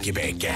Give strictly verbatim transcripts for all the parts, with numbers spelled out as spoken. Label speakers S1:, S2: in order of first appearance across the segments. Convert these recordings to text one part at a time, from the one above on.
S1: Québec.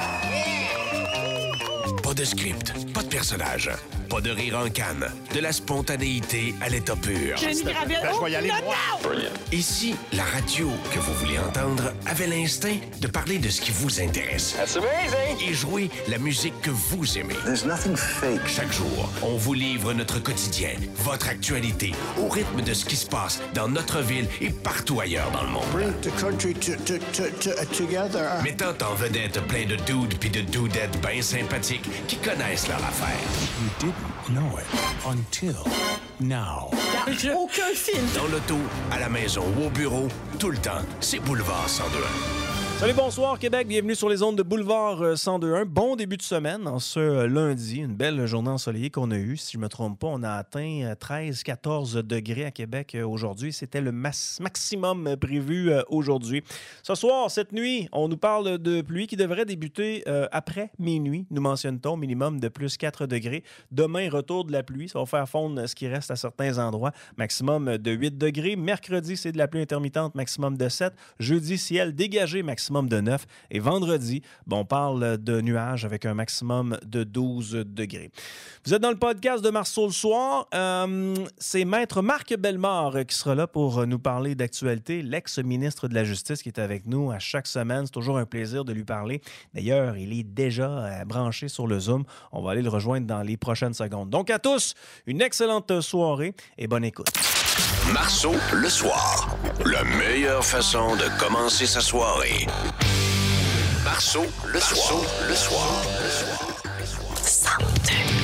S1: Pas de script, pas de personnage, pas de rire en canne, de la spontanéité à l'état pur.
S2: Jenny Gravel,
S3: Ben, je vais y aller, moi.
S1: Ici, la radio que vous voulez entendre avait l'instinct de parler de ce qui vous intéresse.
S3: That's amazing.
S1: Et jouer la musique que vous aimez.
S4: There's nothing fake.
S1: Chaque jour, on vous livre notre quotidien, votre actualité, au rythme de ce qui se passe dans notre ville et partout ailleurs dans le monde.
S4: Bring the country to, to, to, to, together.
S1: Mettant en vedette plein de dudes pis de dudettes bien sympathiques qui connaissent leur affaire.
S5: You didn't know it until now.
S2: aucun film.
S1: Dans l'auto, à la maison ou au bureau, tout le temps, c'est Boulevard cent deux un.
S6: Salut, bonsoir Québec, bienvenue sur les ondes de Boulevard cent deux un. Bon début de semaine en ce lundi, une belle journée ensoleillée qu'on a eue. Si je ne me trompe pas, on a atteint treize quatorze degrés à Québec aujourd'hui. C'était le mas- maximum prévu aujourd'hui. Ce soir, cette nuit, on nous parle de pluie qui devrait débuter euh, après minuit, nous mentionne-t-on, minimum de plus quatre degrés. Demain, retour de la pluie, ça va faire fondre ce qui reste à certains endroits, maximum de huit degrés. Mercredi, c'est de la pluie intermittente, maximum de sept. Jeudi, ciel dégagé, maximum de neuf. Et vendredi, bon, on parle de nuages avec un maximum de douze degrés. Vous êtes dans le podcast de Marceau le soir. Euh, c'est Maître Marc Bellemare qui sera là pour nous parler d'actualité. L'ex-ministre de la Justice qui est avec nous à chaque semaine. C'est toujours un plaisir de lui parler. D'ailleurs, il est déjà euh, branché sur le Zoom. On va aller le rejoindre dans les prochaines secondes. Donc à tous, une excellente soirée et bonne écoute.
S1: Marceau le soir. La meilleure façon de commencer sa soirée. Marceau le soir. Marceau le soir. Le soir.
S2: cent deux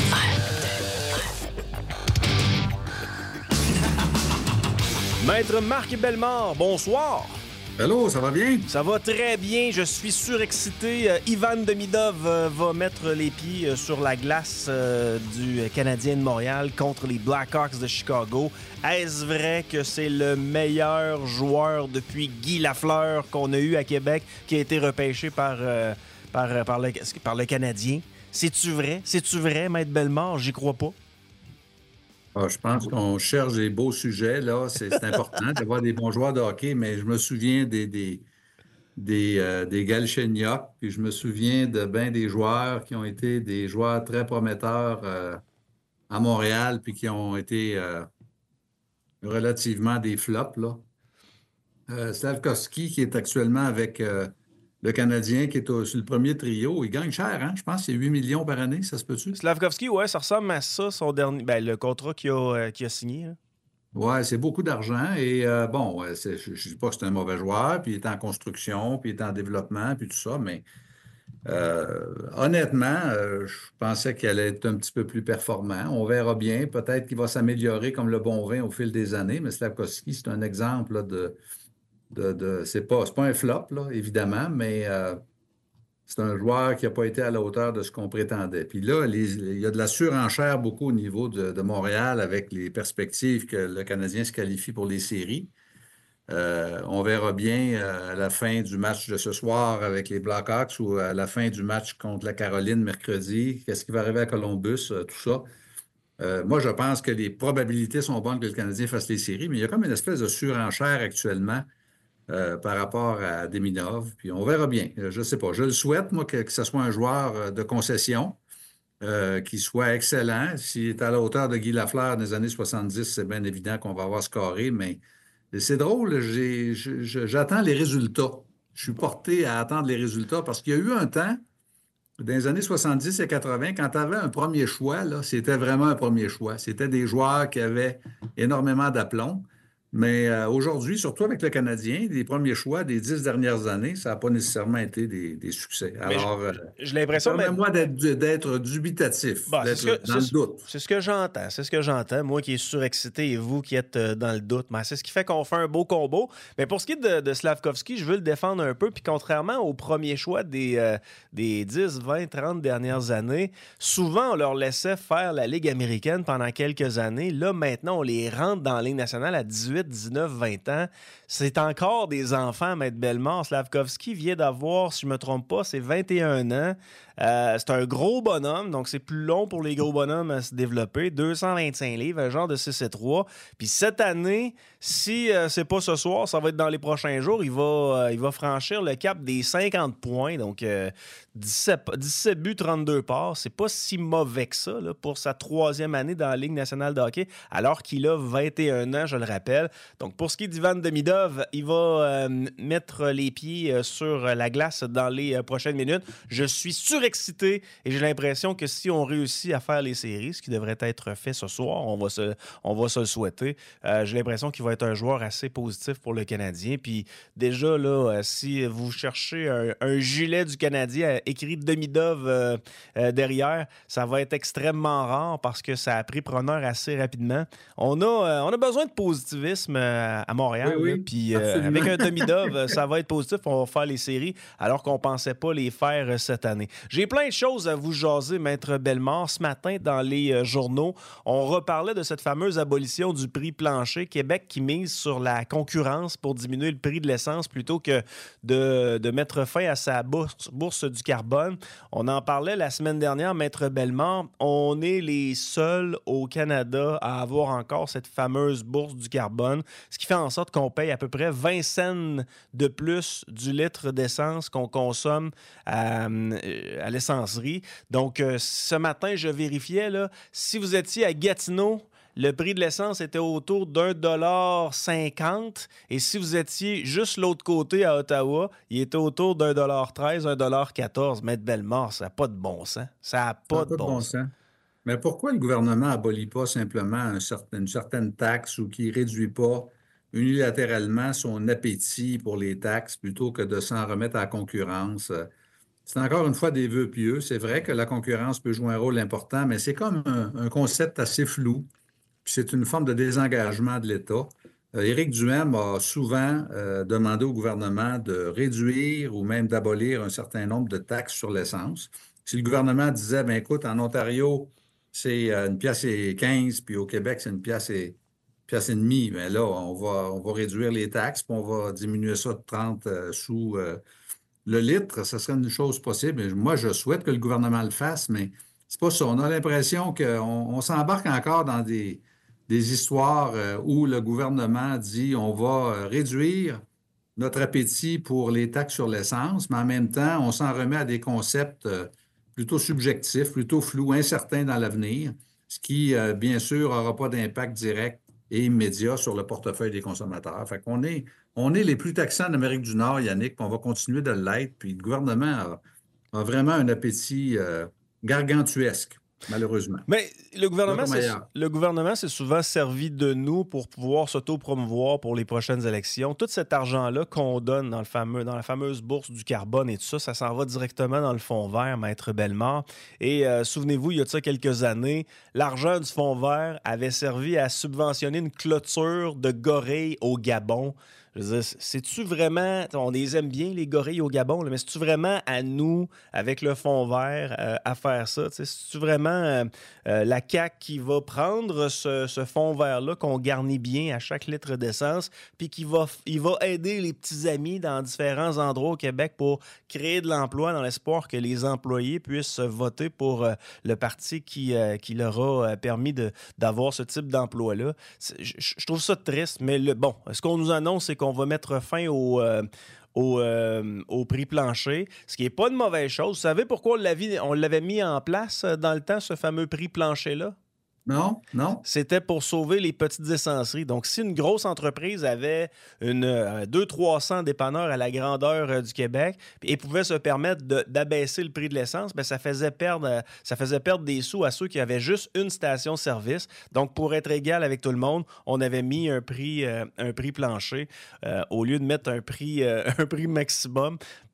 S2: un.
S6: Maître Marc Bellemare, bonsoir.
S7: Allô, ça va bien?
S6: Ça va très bien, je suis surexcité. Euh, Ivan Demidov euh, va mettre les pieds euh, sur la glace euh, du Canadien de Montréal contre les Blackhawks de Chicago. Est-ce vrai que c'est le meilleur joueur depuis Guy Lafleur qu'on a eu à Québec qui a été repêché par, euh, par, par, le, par le Canadien? C'est-tu vrai? C'est-tu vrai, Maître Bellemare? J'y crois pas.
S7: Ah, je pense qu'on cherche des beaux sujets, là. C'est, c'est important d'avoir des bons joueurs de hockey, mais je me souviens des, des, des, euh, des Galchenyuk, puis je me souviens de bien des joueurs qui ont été des joueurs très prometteurs euh, à Montréal, puis qui ont été euh, relativement des flops, là. Euh, Slavkovski, qui est actuellement avec euh, le Canadien, qui est au, sur le premier trio, il gagne cher, hein? Je pense que c'est huit millions par année, ça se peut-tu?
S6: Slavkovski, ouais, ça ressemble à ça, son dernier, ben, le contrat qu'il a, euh, qu'il a signé. Là.
S7: Oui, c'est beaucoup d'argent. Et euh, bon, ouais, c'est, je ne dis pas que c'est un mauvais joueur, puis il est en construction, puis il est en développement, puis tout ça, mais euh, honnêtement, euh, je pensais qu'il allait être un petit peu plus performant. On verra bien. Peut-être qu'il va s'améliorer comme le bon vin au fil des années, mais Slavkovski, c'est un exemple là, de. de, de c'est pas, c'est pas un flop, là, évidemment, mais euh, c'est un joueur qui n'a pas été à la hauteur de ce qu'on prétendait. Puis là, les, il y a de la surenchère beaucoup au niveau de, de Montréal avec les perspectives que le Canadien se qualifie pour les séries. Euh, on verra bien euh, à la fin du match de ce soir avec les Blackhawks ou à la fin du match contre la Caroline mercredi, qu'est-ce qui va arriver à Columbus, euh, tout ça. Euh, moi, je pense que les probabilités sont bonnes que le Canadien fasse les séries, mais il y a comme une espèce de surenchère actuellement Euh, par rapport à Demidov, puis on verra bien. Euh, je ne sais pas. Je le souhaite, moi, que, que ce soit un joueur euh, de concession, euh, qui soit excellent. S'il est à la hauteur de Guy Lafleur des années soixante-dix, c'est bien évident qu'on va avoir scoré, mais c'est drôle, j'ai, je, je, j'attends les résultats. Je suis porté à attendre les résultats parce qu'il y a eu un temps, dans les années soixante-dix et quatre-vingts, quand tu avais un premier choix, là, c'était vraiment un premier choix. C'était des joueurs qui avaient énormément d'aplomb. Mais euh, aujourd'hui, surtout avec le Canadien, les premiers choix des dix dernières années, ça n'a pas nécessairement été des, des succès. Alors,
S6: je, j'ai l'impression...
S7: permets-moi d'être, d'être dubitatif,
S6: bon,
S7: d'être
S6: c'est que,
S7: dans
S6: c'est,
S7: le doute.
S6: C'est ce que j'entends, c'est ce que j'entends. Moi qui est surexcité et vous qui êtes dans le doute. Mais c'est ce qui fait qu'on fait un beau combo. Mais pour ce qui est de, de Slavkovski, je veux le défendre un peu. Puis contrairement au premier choix des, euh, des dix, vingt, trente dernières années, souvent on leur laissait faire la Ligue américaine pendant quelques années. Là, maintenant, on les rentre dans la Ligue nationale à dix-huit dix-huit, dix-neuf, vingt ans. C'est encore des enfants, Maître Bellemare. Slafkovský vient d'avoir, si je ne me trompe pas, c'est vingt et un ans. Euh, c'est un gros bonhomme, donc c'est plus long pour les gros bonhommes à se développer. deux cent vingt-cinq livres, un genre de six et trois. Puis cette année, si euh, c'est pas ce soir, ça va être dans les prochains jours, il va, euh, il va franchir le cap des cinquante points. Donc euh, dix-sept, dix-sept buts, trente-deux passes. C'est pas si mauvais que ça là, pour sa troisième année dans la Ligue nationale de hockey, alors qu'il a vingt et un ans, je le rappelle. Donc pour ce qui est d'Ivan Demidov, il va euh, mettre les pieds euh, sur la glace dans les euh, prochaines minutes. Je suis surexcité et j'ai l'impression que si on réussit à faire les séries, ce qui devrait être fait ce soir, on va se, on va se le souhaiter, euh, j'ai l'impression qu'il va être un joueur assez positif pour le Canadien. Puis déjà, là, euh, si vous cherchez un, un gilet du Canadien euh, écrit Demidov euh, euh, derrière, ça va être extrêmement rare parce que ça a pris preneur assez rapidement. On a, euh, on a besoin de positivisme euh, à Montréal.
S7: Oui, oui,
S6: là, puis euh, avec un Demidov, ça va être positif. On va faire les séries alors qu'on ne pensait pas les faire euh, cette année. J'ai plein de choses à vous jaser, Maître Bellemare. Ce matin, dans les euh, journaux, on reparlait de cette fameuse abolition du prix plancher. Québec qui mise sur la concurrence pour diminuer le prix de l'essence plutôt que de, de mettre fin à sa bourse, bourse du carbone. On en parlait la semaine dernière, Maître Bellemare. On est les seuls au Canada à avoir encore cette fameuse bourse du carbone, ce qui fait en sorte qu'on paye à peu près vingt cents de plus du litre d'essence qu'on consomme à, à l'essencerie. Donc, euh, ce matin, je vérifiais, là, si vous étiez à Gatineau, le prix de l'essence était autour d'un dollar cinquante. Et si vous étiez juste l'autre côté, à Ottawa, il était autour d'un dollar treize, un dollar quatorze. Maître Bellemare, ça n'a pas de bon sens. Ça n'a pas, de, bon sens. sens.
S7: Mais pourquoi le gouvernement n'abolit pas simplement un certain, une certaine taxe ou qu'il ne réduit pas unilatéralement son appétit pour les taxes plutôt que de s'en remettre à la concurrence? C'est encore une fois des vœux pieux. C'est vrai que la concurrence peut jouer un rôle important, mais c'est comme un, un concept assez flou. Puis c'est une forme de désengagement de l'État. Euh, Éric Duhaime a souvent euh, demandé au gouvernement de réduire ou même d'abolir un certain nombre de taxes sur l'essence. Si le gouvernement disait, bien écoute, en Ontario, c'est euh, une pièce et quinze, puis au Québec, c'est une pièce et, pièce et demie, bien là, on va, on va réduire les taxes, puis on va diminuer ça de trente euh, sous... Euh, le litre, ce serait une chose possible. Moi, je souhaite que le gouvernement le fasse, mais c'est pas ça. On a l'impression qu'on on s'embarque encore dans des, des histoires où le gouvernement dit on va réduire notre appétit pour les taxes sur l'essence, mais en même temps, on s'en remet à des concepts plutôt subjectifs, plutôt flous, incertains dans l'avenir, ce qui, bien sûr, n'aura pas d'impact direct et immédiat sur le portefeuille des consommateurs. Fait qu'on est, on est les plus taxants d'Amérique du Nord, Yannick, puis on va continuer de l'être. Puis le gouvernement a, a vraiment un appétit euh, gargantuesque, malheureusement.
S6: Mais le gouvernement, c'est, le gouvernement s'est souvent servi de nous pour pouvoir s'auto-promouvoir pour les prochaines élections. Tout cet argent-là qu'on donne dans, le fameux, dans la fameuse bourse du carbone et tout ça, ça s'en va directement dans le fonds vert, Maître Bellemare. Et euh, souvenez-vous, il y a de ça quelques années, l'argent du fonds vert avait servi à subventionner une clôture de gorilles au Gabon. Je veux dire, c'est-tu vraiment... On les aime bien, les gorilles au Gabon, là, mais c'est-tu vraiment à nous, avec le fond vert, euh, à faire ça? C'est-tu vraiment euh, euh, la C A Q qui va prendre ce, ce fond vert-là qu'on garnit bien à chaque litre d'essence, puis qui va, il va aider les petits amis dans différents endroits au Québec pour créer de l'emploi dans l'espoir que les employés puissent voter pour euh, le parti qui, euh, qui leur a permis de, d'avoir ce type d'emploi-là? Je, je trouve ça triste, mais le, bon, ce qu'on nous annonce, c'est qu'on va mettre fin au, euh, au, euh, au prix plancher, ce qui n'est pas une mauvaise chose. Vous savez pourquoi on l'avait, on l'avait mis en place dans le temps, ce fameux prix plancher-là?
S7: Non, non.
S6: C'était pour sauver les petites essenceries. Donc, si une grosse entreprise avait une euh, deux cents à trois cents dépanneurs à la grandeur euh, du Québec et pouvait se permettre de, d'abaisser le prix de l'essence, bien, ça faisait perdre, euh, ça faisait perdre des sous à ceux qui avaient juste une station-service. Donc, pour être égal avec tout le monde, on avait mis un prix, euh, un prix plancher euh, au lieu de mettre un prix, euh, un prix maximum.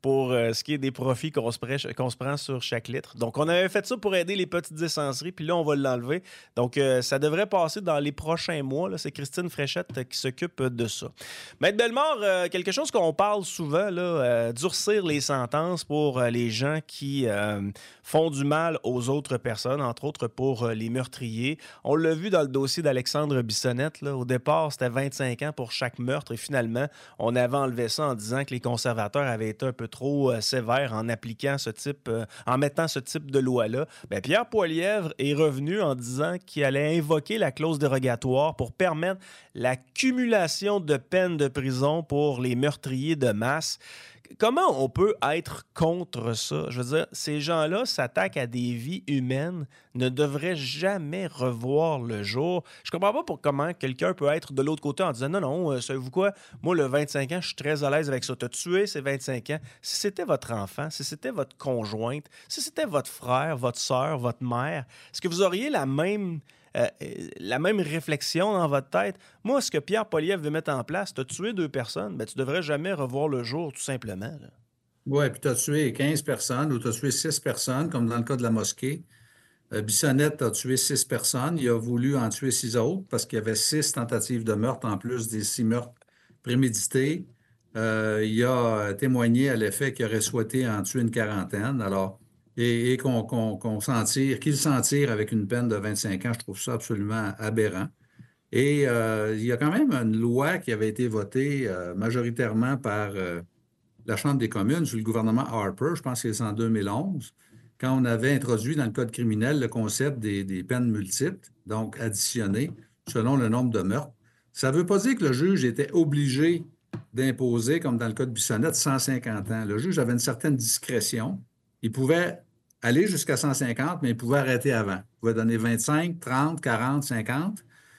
S6: pour euh, ce qui est des profits qu'on se, prêche, qu'on se prend sur chaque litre. Donc, on avait fait ça pour aider les petites essenceries, puis là, on va l'enlever. Donc, euh, ça devrait passer dans les prochains mois. Là. C'est Christine Fréchette qui s'occupe de ça. Maître Bellemare, euh, quelque chose qu'on parle souvent, là, euh, durcir les sentences pour euh, les gens qui euh, font du mal aux autres personnes, entre autres pour euh, les meurtriers. On l'a vu dans le dossier d'Alexandre Bissonnette. Là. Au départ, c'était vingt-cinq ans pour chaque meurtre et finalement, on avait enlevé ça en disant que les conservateurs avaient été un peu trop euh, sévères en appliquant ce type, euh, en mettant ce type de loi-là. Bien, Pierre Poilievre est revenu en disant qu'il allait invoquer la clause dérogatoire pour permettre la cumulation de peines de prison pour les meurtriers de masse. Comment on peut être contre ça? Je veux dire, ces gens-là s'attaquent à des vies humaines, ne devraient jamais revoir le jour. Je comprends pas pour comment quelqu'un peut être de l'autre côté en disant « Non, non, euh, savez-vous quoi? Moi, le vingt-cinq ans, je suis très à l'aise avec ça. T'as tué ces vingt-cinq ans. Si c'était votre enfant, si c'était votre conjointe, si c'était votre frère, votre sœur, votre mère, est-ce que vous auriez la même... Euh, la même réflexion dans votre tête? Moi, ce que Pierre Poilievre veut mettre en place, tu as tué deux personnes, ben, tu ne devrais jamais revoir le jour, tout simplement.
S7: Oui, puis tu as tué quinze personnes ou tu as tué six personnes, comme dans le cas de la mosquée. Euh, Bissonnette a tué six personnes. Il a voulu en tuer six autres parce qu'il y avait six tentatives de meurtre en plus des six meurtres prémédités. Euh, il a témoigné à l'effet qu'il aurait souhaité en tuer une quarantaine. Alors, et, et qu'on, qu'on, qu'on s'en tire, qu'il s'en tire avec une peine de vingt-cinq ans, je trouve ça absolument aberrant. Et euh, il y a quand même une loi qui avait été votée euh, majoritairement par euh, la Chambre des communes sous le gouvernement Harper, je pense que c'est en deux mille onze, quand on avait introduit dans le code criminel le concept des, des peines multiples, donc additionnées selon le nombre de meurtres. Ça ne veut pas dire que le juge était obligé d'imposer, comme dans le cas de Bissonnette, cent cinquante ans. Le juge avait une certaine discrétion. Il pouvait aller jusqu'à cent cinquante, mais il pouvait arrêter avant. Il pouvait donner vingt-cinq, trente, quarante, cinquante.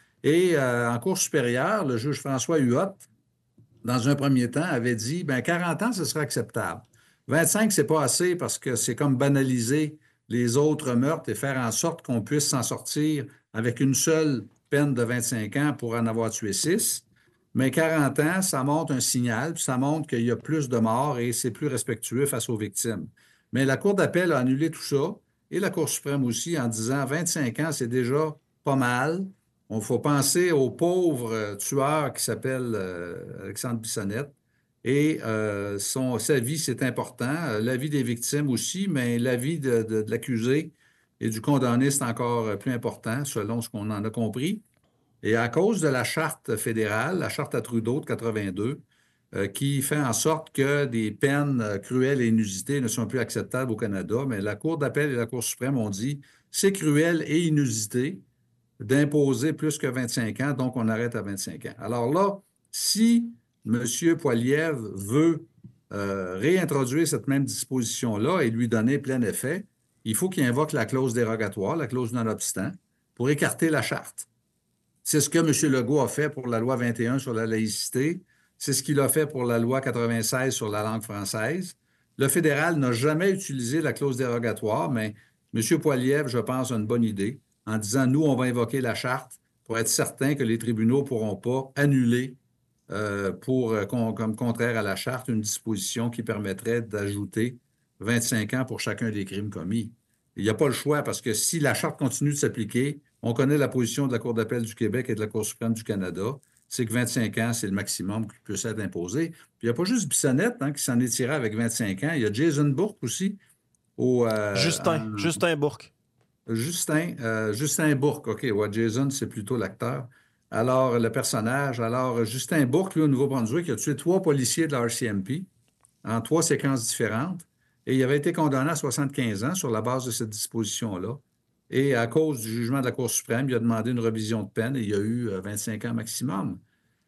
S7: Et euh, en cour supérieure, le juge François Huot, dans un premier temps, avait dit bien, quarante ans, ce serait acceptable. vingt-cinq, c'est pas assez parce que c'est comme banaliser les autres meurtres et faire en sorte qu'on puisse s'en sortir avec une seule peine de vingt-cinq ans pour en avoir tué six. Mais quarante ans, ça montre un signal, puis ça montre qu'il y a plus de morts et c'est plus respectueux face aux victimes. Mais la Cour d'appel a annulé tout ça, et la Cour suprême aussi, en disant vingt-cinq ans, c'est déjà pas mal. Il faut penser au pauvre tueur qui s'appelle euh, Alexandre Bissonnette. Et euh, son, sa vie, c'est important. La vie des victimes aussi, mais la vie de, de, de l'accusé et du condamné, c'est encore plus important, selon ce qu'on en a compris. Et à cause de la charte fédérale, la charte à Trudeau de quatre-vingt-deux, euh, qui fait en sorte que des peines euh, cruelles et inusitées ne sont plus acceptables au Canada, mais la Cour d'appel et la Cour suprême ont dit c'est cruel et inusité d'imposer plus que vingt-cinq ans, donc on arrête à vingt-cinq ans. Alors là, si M. Poilievre veut euh, réintroduire cette même disposition-là et lui donner plein effet, il faut qu'il invoque la clause dérogatoire, la clause non-obstant, pour écarter la charte. C'est ce que M. Legault a fait pour la loi vingt et un sur la laïcité. C'est ce qu'il a fait pour la loi quatre-vingt-seize sur la langue française. Le fédéral n'a jamais utilisé la clause dérogatoire, mais M. Poilievre, je pense, a une bonne idée en disant, nous, on va invoquer la charte pour être certain que les tribunaux ne pourront pas annuler euh, pour, euh, con, comme contraire à la charte, une disposition qui permettrait d'ajouter vingt-cinq ans pour chacun des crimes commis. Il n'y a pas le choix parce que si la charte continue de s'appliquer, on connaît la position de la Cour d'appel du Québec et de la Cour suprême du Canada, c'est que vingt-cinq ans, c'est le maximum qui peut être imposé. Puis il n'y a pas juste Bissonnette hein, qui s'en est tiré avec vingt-cinq ans. Il y a Jason Bourque aussi. Au, euh,
S6: Justin, en... Justin Bourque.
S7: Justin, euh, Justin Bourque, OK. Ouais, Jason, c'est plutôt l'acteur. Alors, le personnage. Alors, Justin Bourque, lui, au Nouveau-Brunswick, il a tué trois policiers de la R C M P en trois séquences différentes. Et il avait été condamné à soixante-quinze ans sur la base de cette disposition-là. Et à cause du jugement de la Cour suprême, il a demandé une révision de peine et il y a eu vingt-cinq ans maximum.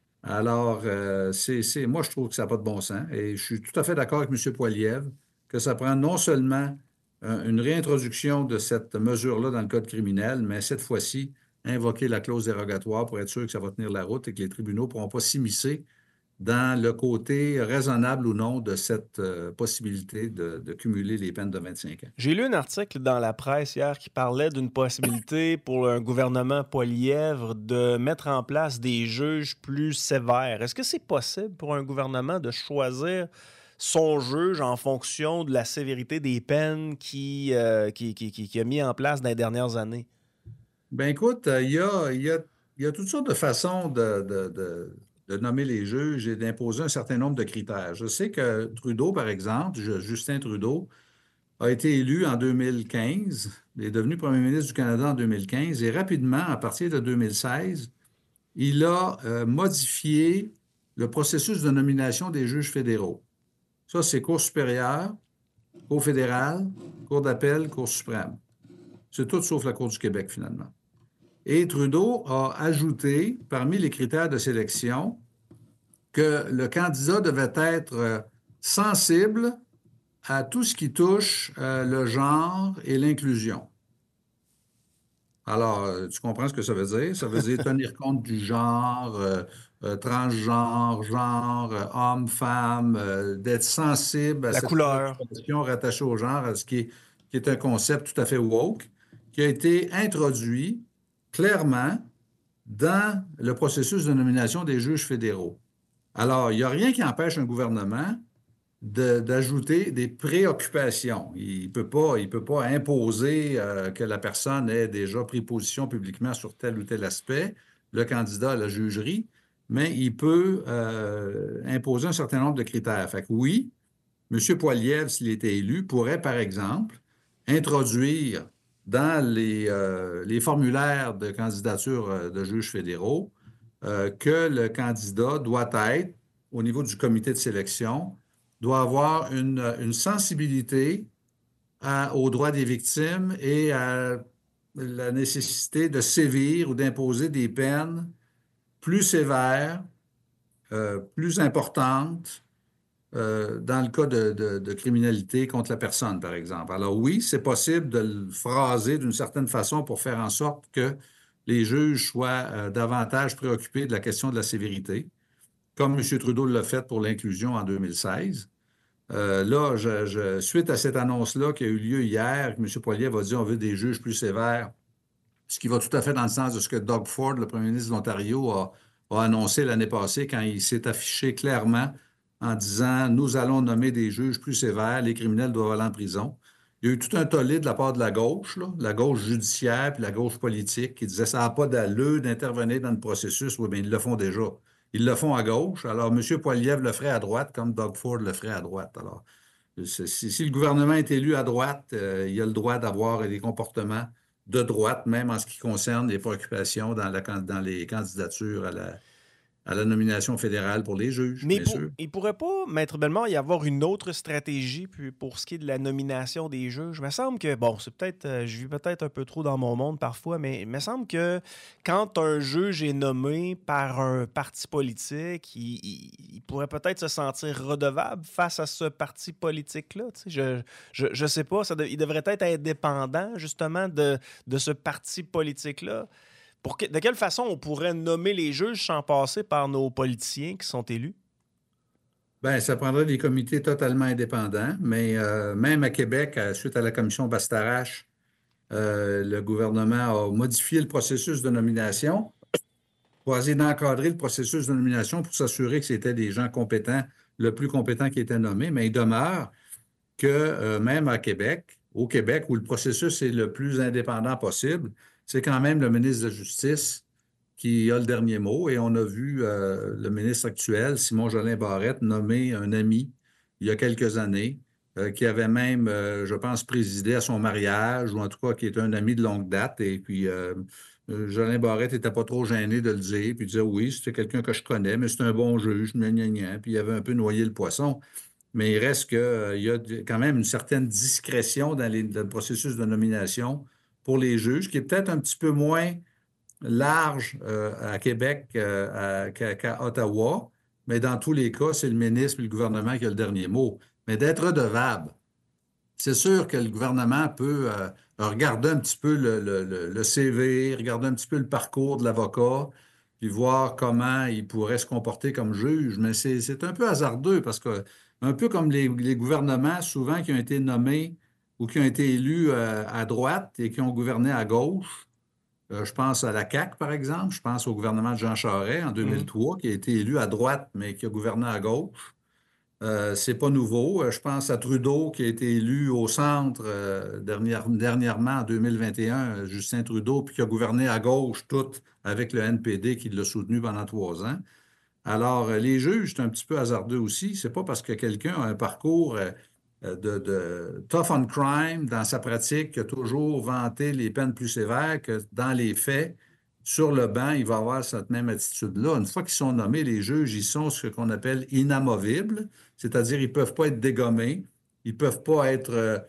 S7: Alors, euh, c'est, c'est, moi, je trouve que ça n'a pas de bon sens. Et je suis tout à fait d'accord avec M. Poilievre que ça prend non seulement euh, une réintroduction de cette mesure-là dans le code criminel, mais cette fois-ci, invoquer la clause dérogatoire pour être sûr que ça va tenir la route et que les tribunaux ne pourront pas s'immiscer dans le côté raisonnable ou non de cette euh, possibilité de, de cumuler les peines de vingt-cinq ans.
S6: J'ai lu un article dans la presse hier qui parlait d'une possibilité pour un gouvernement Poilievre de mettre en place des juges plus sévères. Est-ce que c'est possible pour un gouvernement de choisir son juge en fonction de la sévérité des peines qu'il euh, qui, qui, qui, qui a mis en place dans les dernières années?
S7: Ben écoute, il euh, y, a, y, a, y a toutes sortes de façons de, de, de, de nommer les juges et d'imposer un certain nombre de critères. Je sais que Trudeau, par exemple, Justin Trudeau, a été élu en deux mille quinze, il est devenu premier ministre du Canada en deux mille quinze, et rapidement, à partir de deux mille seize, il a euh, modifié le processus de nomination des juges fédéraux. Ça, c'est Cour supérieure, Cour fédérale, Cour d'appel, Cour suprême. C'est tout sauf la Cour du Québec, finalement. Et Trudeau a ajouté, parmi les critères de sélection, que le candidat devait être euh, sensible à tout ce qui touche euh, le genre et l'inclusion. Alors, euh, tu comprends ce que ça veut dire? Ça veut dire tenir compte du genre, euh, euh, transgenre, genre, euh, homme, femme, euh, d'être sensible à
S6: La
S7: cette
S6: couleur.
S7: préoccupation rattachée au genre, à ce qui est, qui est un concept tout à fait woke, qui a été introduit clairement dans le processus de nomination des juges fédéraux. Alors, il n'y a rien qui empêche un gouvernement de, d'ajouter des préoccupations. Il ne peut pas, il peut pas imposer euh, que la personne ait déjà pris position publiquement sur tel ou tel aspect, le candidat à la jugerie, mais il peut euh, imposer un certain nombre de critères. Fait que oui, M. Poilievre, s'il était élu, pourrait, par exemple, introduire dans les, euh, les formulaires de candidature euh, de juges fédéraux euh, que le candidat doit être, au niveau du comité de sélection, doit avoir une, une sensibilité à, aux droits des victimes et à la nécessité de sévir ou d'imposer des peines plus sévères, euh, plus importantes, euh, dans le cas de, de, de criminalité contre la personne, par exemple. Alors oui, c'est possible de le phraser d'une certaine façon pour faire en sorte que les juges soient euh, davantage préoccupés de la question de la sévérité, comme M. Trudeau l'a fait pour l'inclusion en deux mille seize. Euh, là, je, je, suite à cette annonce-là qui a eu lieu hier, M. Poilievre a dit on veut des juges plus sévères, ce qui va tout à fait dans le sens de ce que Doug Ford, le premier ministre de l'Ontario, a, a annoncé l'année passée quand il s'est affiché clairement en disant « Nous allons nommer des juges plus sévères, les criminels doivent aller en prison ». Il y a eu tout un tollé de la part de la gauche, là, la gauche judiciaire puis la gauche politique, qui disait « Ça n'a pas d'allure d'intervenir dans le processus ». Oui, bien, ils le font déjà. Ils le font à gauche. Alors, M. Poilievre le ferait à droite, comme Doug Ford le ferait à droite. Alors, si, si le gouvernement est élu à droite, euh, il a le droit d'avoir des comportements de droite, même en ce qui concerne les préoccupations dans, la, dans les candidatures à la, à la nomination fédérale pour les juges,
S6: Mais
S7: bien
S6: pour,
S7: sûr.
S6: il ne pourrait pas, Maître Bellemare, y avoir une autre stratégie pour ce qui est de la nomination des juges? Il me semble que, bon, c'est peut-être, euh, je vis peut-être un peu trop dans mon monde parfois, mais il me semble que quand un juge est nommé par un parti politique, il, il, il pourrait peut-être se sentir redevable face à ce parti politique-là. Tu sais, je je, je sais pas, ça de, il devrait être indépendant, justement, de, de ce parti politique-là. Pour que, de quelle façon on pourrait nommer les juges sans passer par nos politiciens qui sont élus?
S7: Bien, ça prendrait des comités totalement indépendants, mais euh, même à Québec, à, suite à la commission Bastarache, euh, le gouvernement a modifié le processus de nomination pour essayer d'encadrer le processus de nomination pour s'assurer que c'était des gens compétents, le plus compétent qui était nommé, mais il demeure que euh, même à Québec, au Québec, où le processus est le plus indépendant possible, c'est quand même le ministre de la Justice qui a le dernier mot. Et on a vu euh, le ministre actuel, Simon-Jolin Barrette, nommer un ami il y a quelques années, euh, qui avait même, euh, je pense, présidé à son mariage, ou en tout cas qui est un ami de longue date. Et puis, euh, Jolin Barrette n'était pas trop gêné de le dire, puis il disait, oui, c'était quelqu'un que je connais, mais c'est un bon juge, gna, gna, gna. Puis il avait un peu noyé le poisson. Mais il reste qu'il euh, y a quand même une certaine discrétion dans, les, dans le processus de nomination pour les juges, qui est peut-être un petit peu moins large euh, à Québec euh, qu'à, qu'à Ottawa, mais dans tous les cas, c'est le ministre et le gouvernement qui a le dernier mot. Mais d'être redevable, c'est sûr que le gouvernement peut euh, regarder un petit peu le, le, le, le C V, regarder un petit peu le parcours de l'avocat, puis voir comment il pourrait se comporter comme juge, mais c'est, c'est un peu hasardeux parce que, un peu comme les, les gouvernements souvent qui ont été nommés ou qui ont été élus euh, à droite et qui ont gouverné à gauche. Euh, je pense à la C A Q, par exemple. Je pense au gouvernement de Jean Charest en deux mille trois, mmh. qui a été élu à droite, mais qui a gouverné à gauche. Euh, c'est pas nouveau. Euh, Je pense à Trudeau qui a été élu au centre euh, dernière- dernièrement en deux mille vingt et un, euh, Justin Trudeau, puis qui a gouverné à gauche tout avec le N P D qui l'a soutenu pendant trois ans. Alors, euh, les juges, c'est un petit peu hasardeux aussi. C'est pas parce que quelqu'un a un parcours euh, euh, de, de tough on crime dans sa pratique qui a toujours vanté les peines plus sévères que dans les faits, sur le banc, il va avoir cette même attitude-là. Une fois qu'ils sont nommés, les juges, ils sont ce qu'on appelle inamovibles, c'est-à-dire ils ne peuvent pas être dégommés, ils ne peuvent pas être euh,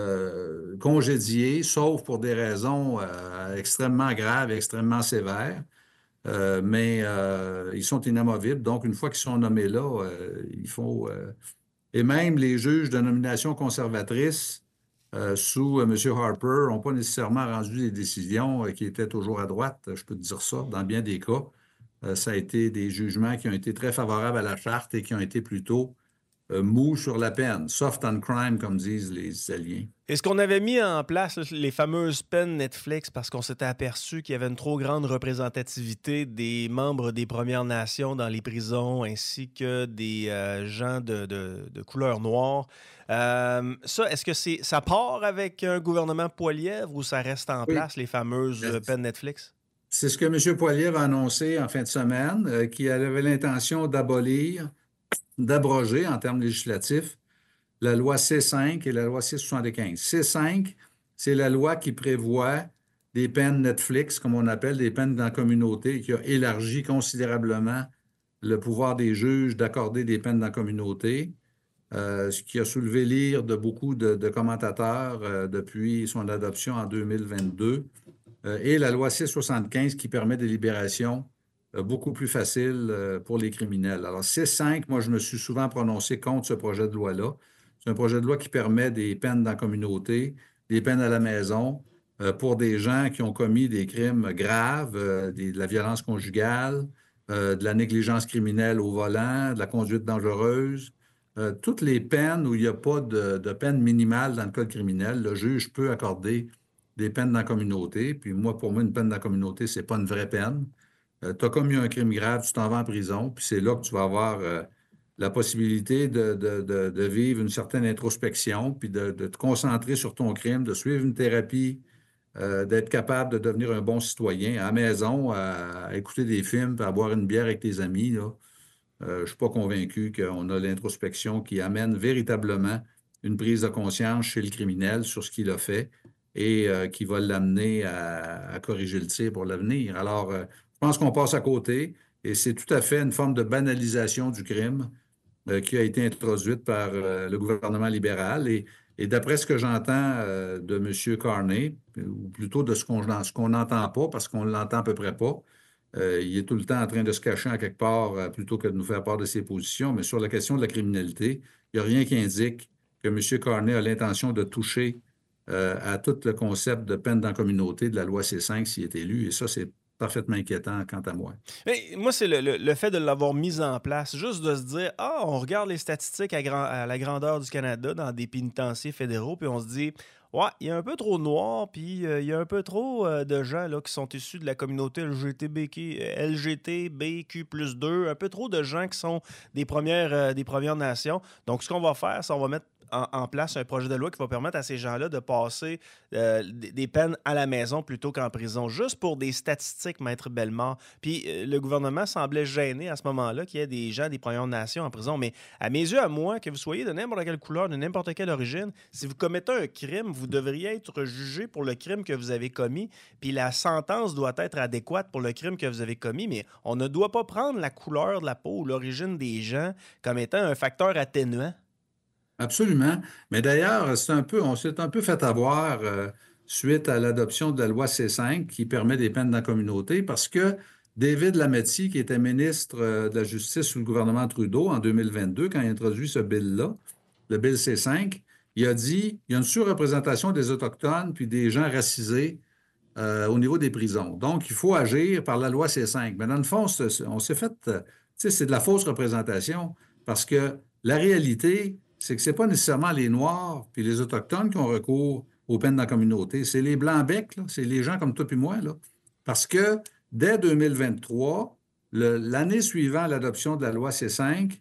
S7: euh, congédiés, sauf pour des raisons euh, extrêmement graves et extrêmement sévères. Euh, mais euh, ils sont inamovibles. Donc, une fois qu'ils sont nommés là, euh, il faut. euh, Et même les juges de nomination conservatrice euh, sous euh, M. Harper n'ont pas nécessairement rendu des décisions euh, qui étaient toujours à droite. Je peux te dire ça. Dans bien des cas, euh, ça a été des jugements qui ont été très favorables à la charte et qui ont été plutôt euh, mous sur la peine. Soft on crime, comme disent les Italiens.
S6: Est-ce qu'on avait mis en place là, les fameuses peines Netflix parce qu'on s'était aperçu qu'il y avait une trop grande représentativité des membres des Premières Nations dans les prisons ainsi que des euh, gens de, de, de couleur noire? Euh, ça, est-ce que c'est ça part avec un gouvernement Poilievre ou ça reste en
S7: Oui.
S6: place, les fameuses euh, peines Netflix?
S7: C'est ce que M. Poilievre a annoncé en fin de semaine, euh, qu'il avait l'intention d'abolir, d'abroger en termes législatifs, la loi C cinq et la loi C soixante-quinze. C cinq, c'est la loi qui prévoit des peines Netflix, comme on appelle, des peines dans la communauté, qui a élargi considérablement le pouvoir des juges d'accorder des peines dans la communauté, euh, ce qui a soulevé l'ire de beaucoup de, de commentateurs euh, depuis son adoption en deux mille vingt-deux, euh, et la loi C soixante-quinze qui permet des libérations euh, beaucoup plus faciles euh, pour les criminels. Alors, C cinq, moi, je me suis souvent prononcé contre ce projet de loi-là. C'est un projet de loi qui permet des peines dans la communauté, des peines à la maison euh, pour des gens qui ont commis des crimes graves, euh, des- de la violence conjugale, euh, de la négligence criminelle au volant, de la conduite dangereuse. Euh, toutes les peines où il n'y a pas de, de peine minimale dans le code criminel, le juge peut accorder des peines dans la communauté. Puis moi, pour moi, une peine dans la communauté, c'est pas une vraie peine. Euh, tu as commis un crime grave, tu t'en vas en prison, puis c'est là que tu vas avoir euh, la possibilité de, de- de- de vivre une certaine introspection, puis de, de te concentrer sur ton crime, de suivre une thérapie, euh, d'être capable de devenir un bon citoyen à la maison, à, à écouter des films, puis à boire une bière avec tes amis, là. Euh, je ne suis pas convaincu qu'on a l'introspection qui amène véritablement une prise de conscience chez le criminel sur ce qu'il a fait et euh, qui va l'amener à, à corriger le tir pour l'avenir. Alors, euh, je pense qu'on passe à côté et c'est tout à fait une forme de banalisation du crime euh, qui a été introduite par euh, le gouvernement libéral. Et, et d'après ce que j'entends euh, de M. Carney, ou plutôt de ce qu'on ce qu'on n'entend pas, parce qu'on ne l'entend à peu près pas, euh, il est tout le temps en train de se cacher en quelque part euh, plutôt que de nous faire part de ses positions. Mais sur la question de la criminalité, il n'y a rien qui indique que M. Carney a l'intention de toucher euh, à tout le concept de peine dans la communauté de la loi C cinq s'il est élu. Et ça, c'est parfaitement inquiétant quant à moi.
S6: Mais moi, c'est le, le- le fait de l'avoir mis en place, juste de se dire, ah, on regarde les statistiques à, grand- à la grandeur du Canada dans des pénitenciers fédéraux, puis on se dit, ouais, il y a un peu trop de noirs, puis euh, il y a un peu trop euh, de gens là, qui sont issus de la communauté L G T B Q, L G T B Q plus deux, un peu trop de gens qui sont des premières, euh, des Premières Nations. Donc, ce qu'on va faire, c'est qu'on va mettre en, en place un projet de loi qui va permettre à ces gens-là de passer euh, des, des peines à la maison plutôt qu'en prison, juste pour des statistiques, Maître Bellemare. Puis euh, le gouvernement semblait gêné à ce moment-là qu'il y ait des gens des Premières Nations en prison. Mais à mes yeux, à moi, que vous soyez de n'importe quelle couleur, de n'importe quelle origine, si vous commettez un crime, vous devriez être jugé pour le crime que vous avez commis, puis la sentence doit être adéquate pour le crime que vous avez commis, mais on ne doit pas prendre la couleur de la peau ou l'origine des gens comme étant un facteur atténuant.
S7: Absolument. Mais d'ailleurs, c'est un peu, on s'est un peu fait avoir euh, suite à l'adoption de la loi C cinq qui permet des peines dans la communauté parce que David Lametti, qui était ministre euh, de la Justice sous le gouvernement Trudeau en deux mille vingt-deux, quand il a introduit ce bill-là, le bill C cinq, il a dit il y a une surreprésentation des Autochtones puis des gens racisés euh, au niveau des prisons. Donc, il faut agir par la loi C cinq. Mais dans le fond, c'est- on s'est fait, euh, tu sais, c'est de la fausse représentation parce que la réalité, c'est que ce n'est pas nécessairement les Noirs puis les Autochtones qui ont recours aux peines dans la communauté. C'est les Blancs-Becs, là. C'est les gens comme toi et moi, là. Parce que dès deux mille vingt-trois, le- l'année suivant l'adoption de la loi C cinq,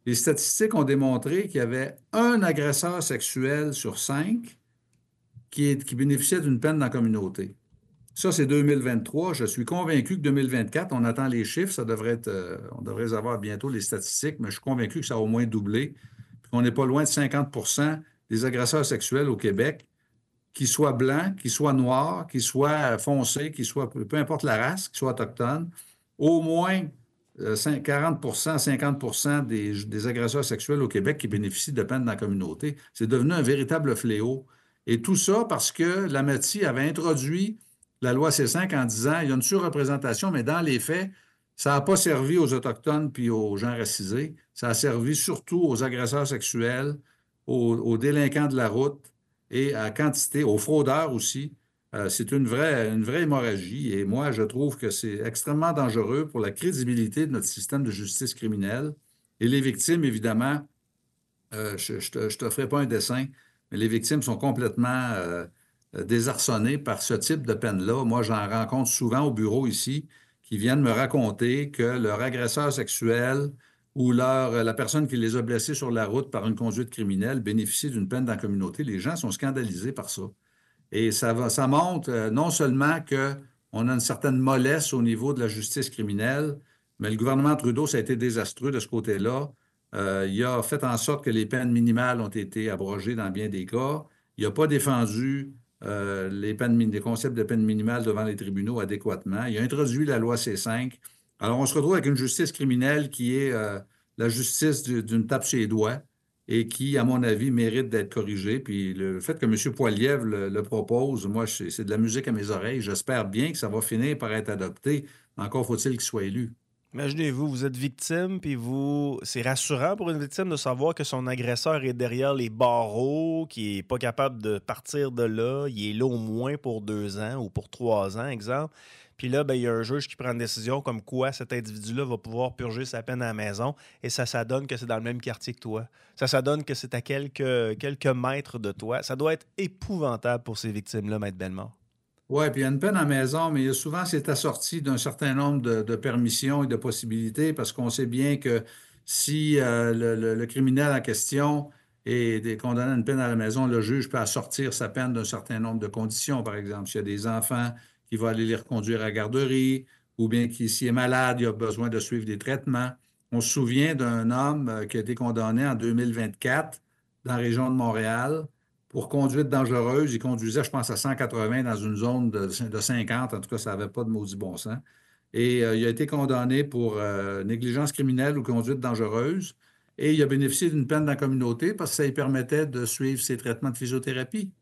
S7: les statistiques ont démontré qu'il y avait un agresseur sexuel sur cinq qui, est, qui bénéficiait d'une peine dans la communauté. Ça, c'est deux mille vingt-trois. Je suis convaincu que deux mille vingt-quatre, on attend les chiffres, ça devrait être, euh, on devrait avoir bientôt les statistiques, mais je suis convaincu que ça a au moins doublé, puis qu'on n'est pas loin de cinquante pour cent des agresseurs sexuels au Québec, qu'ils soient blancs, qu'ils soient noirs, qu'ils soient foncés, qu'ils soient, peu importe la race, qu'ils soient autochtones, au moins euh, quarante pour cent, cinquante pour cent des, des agresseurs sexuels au Québec qui bénéficient de peine dans la communauté. C'est devenu un véritable fléau. Et tout ça parce que l'Amati avait introduit la loi C cinq en disant il y a une surreprésentation, mais dans les faits, ça n'a pas servi aux Autochtones puis aux gens racisés. Ça a servi surtout aux agresseurs sexuels, aux, aux délinquants de la route et à quantité, aux fraudeurs aussi. Euh, c'est une vraie, une vraie hémorragie. Et moi, je trouve que c'est extrêmement dangereux pour la crédibilité de notre système de justice criminelle. Et les victimes, évidemment, euh, je ne te, te ferai pas un dessin, mais les victimes sont complètement euh, désarçonnées par ce type de peine-là. Moi, j'en rencontre souvent au bureau ici qui viennent me raconter que leur agresseur sexuel ou leur, la personne qui les a blessés sur la route par une conduite criminelle bénéficie d'une peine dans la communauté. Les gens sont scandalisés par ça. Et ça, va, ça montre euh, non seulement qu'on a une certaine mollesse au niveau de la justice criminelle, mais le gouvernement Trudeau, ça a été désastreux de ce côté-là. Euh, il a fait en sorte que les peines minimales ont été abrogées dans bien des cas. Il n'a pas défendu euh, les, peines, les concepts de peine minimale devant les tribunaux adéquatement. Il a introduit la loi C cinq. Alors, on se retrouve avec une justice criminelle qui est euh, la justice d'une tape sur les doigts et qui, à mon avis, mérite d'être corrigée. Puis le fait que M. Poilievre le, le propose, moi, c'est de la musique à mes oreilles. J'espère bien que ça va finir par être adopté. Encore faut-il qu'il soit élu.
S6: Imaginez-vous, vous êtes victime, puis vous, c'est rassurant pour une victime de savoir que son agresseur est derrière les barreaux, qu'il n'est pas capable de partir de là, il est là au moins pour deux ans ou pour trois ans, exemple. Puis là, ben, il y a un juge qui prend une décision comme quoi cet individu-là va pouvoir purger sa peine à la maison et ça s'adonne que c'est dans le même quartier que toi. Ça s'adonne que c'est à quelques, quelques mètres de toi. Ça doit être épouvantable pour ces victimes-là, Maître Bellemare.
S7: Oui, puis il y a une peine à la maison, mais souvent c'est assorti d'un certain nombre de, de permissions et de possibilités parce qu'on sait bien que si euh, le, le, le criminel en question est condamné à une peine à la maison, le juge peut assortir sa peine d'un certain nombre de conditions. Par exemple, s'il y a des enfants, qui va aller les reconduire à la garderie, ou bien qui, s'il est malade, il a besoin de suivre des traitements. On se souvient d'un homme qui a été condamné en deux mille vingt-quatre dans la région de Montréal pour conduite dangereuse. Il conduisait, je pense, à cent quatre-vingts dans une zone de, de cinquante. En tout cas, ça n'avait pas de maudit bon sens. Et euh, il a été condamné pour euh, négligence criminelle ou conduite dangereuse. Et il a bénéficié d'une peine dans la communauté parce que ça lui permettait de suivre ses traitements de physiothérapie.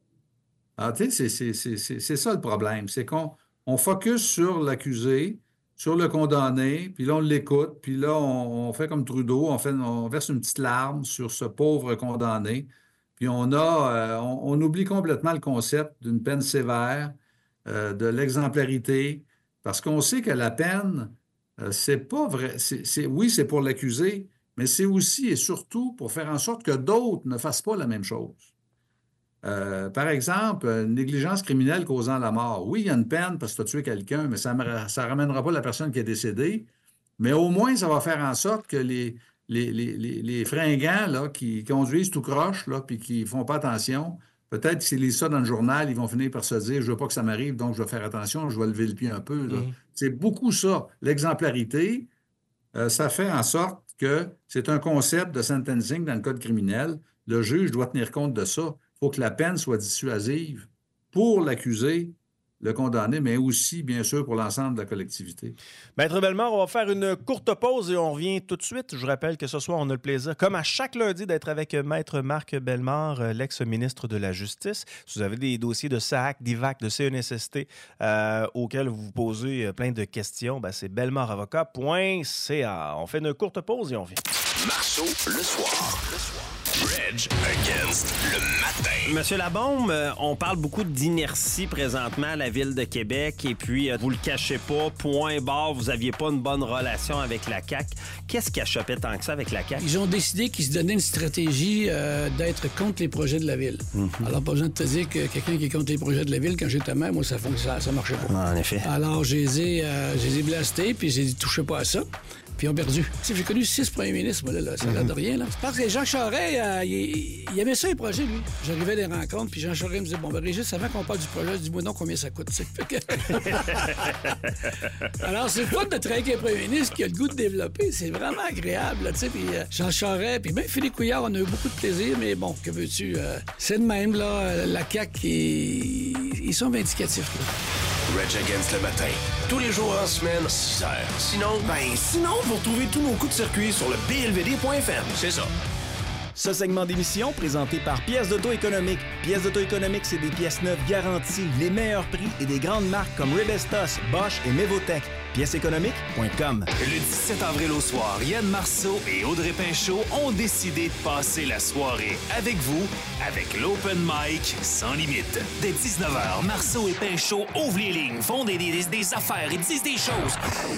S7: Ah, tu sais, c'est ça le problème. C'est qu'on on focus sur l'accusé, sur le condamné, puis là, on l'écoute, puis là, on, on fait comme Trudeau, on, fait, on verse une petite larme sur ce pauvre condamné, puis on a, euh, on, on oublie complètement le concept d'une peine sévère, euh, de l'exemplarité, parce qu'on sait que la peine, euh, c'est pas vrai. C'est, c'est, oui, c'est pour l'accusé, mais c'est aussi et surtout pour faire en sorte que d'autres ne fassent pas la même chose. Euh, par exemple, une négligence criminelle causant la mort. Oui, il y a une peine parce que tu as tué quelqu'un, mais ça ne ramènera pas la personne qui est décédée. Mais au moins, ça va faire en sorte que les, les, les, les, les fringants là, qui conduisent tout croche là, puis qui ne font pas attention, peut-être que s'ils lisent ça dans le journal, ils vont finir par se dire « je ne veux pas que ça m'arrive, donc je vais faire attention, je vais lever le pied un peu. » Mmh. C'est beaucoup ça. L'exemplarité, euh, ça fait en sorte que c'est un concept de sentencing dans le code criminel. Le juge doit tenir compte de ça. Il faut que la peine soit dissuasive pour l'accusé, le condamné, mais aussi, bien sûr, pour l'ensemble de la collectivité.
S6: Maître Bellemare, on va faire une courte pause et on revient tout de suite. Je vous rappelle que ce soir, on a le plaisir, comme à chaque lundi, d'être avec Maître Marc Bellemare, l'ex-ministre de la Justice. Si vous avez des dossiers de S A C, d'I V A C, de C N S S T euh, auxquels vous vous posez plein de questions, ben c'est bellemare avocat point c a. On fait une courte pause et on revient.
S1: Marceau, le soir. Le soir. Reg against le matin.
S2: Monsieur Labaume, euh, on parle beaucoup d'inertie présentement à la Ville de Québec et puis euh, vous le cachez pas, point barre, vous aviez pas une bonne relation avec la C A Q. Qu'est-ce qui achoppait tant que ça avec la C A Q?
S3: Ils ont décidé qu'ils se donnaient une stratégie euh, d'être contre les projets de la Ville. Mm-hmm. Alors, pas besoin de te dire que quelqu'un qui est contre les projets de la Ville, quand j'étais maire, moi, ça ne ça, ça marchait pas.
S2: En effet.
S3: Alors, je les ai, euh, je les ai blastés puis je les ai dit, touchez pas à ça. puis ils ont perdu. Tu sais, j'ai connu six premiers ministres, moi, là, là ça n'a l'air de rien, là. Parce que Jean Charest, euh, il, il aimait ça, les projets, lui. J'arrivais à des rencontres, puis Jean Charest me disait, bon, ben Régis, avant qu'on parle du projet, dis-moi donc combien ça coûte, tu sais. Fait que... Alors, c'est le fun de travailler avec un premier ministre qui a le goût de développer. C'est vraiment agréable, tu sais. Puis euh, Jean Charest, puis même Philippe Couillard, on a eu beaucoup de plaisir, mais bon, que veux-tu? Euh, c'est de même, là, la C A Q, ils, ils sont vindicatifs, là.
S1: Rage Against le matin. Tous les jours en semaine, six heures. Sinon,
S5: Ben, sinon, vous retrouvez tous nos coups de circuit sur le b l v d point f m.
S1: c'est ça.
S8: Ce segment d'émission présenté par Pièces d'Auto Économique. Pièces d'Auto Économique, c'est des pièces neuves garanties, les meilleurs prix et des grandes marques comme Ribestos, Bosch et Mevotech. pièces économiques point com.
S9: Le dix-sept avril au soir, Yann Marceau et Audrey Pinchot ont décidé de passer la soirée avec vous, avec l'Open Mic sans limite. Dès dix-neuf heures, Marceau et Pinchot ouvrent les lignes, font des, des, des affaires et disent des choses.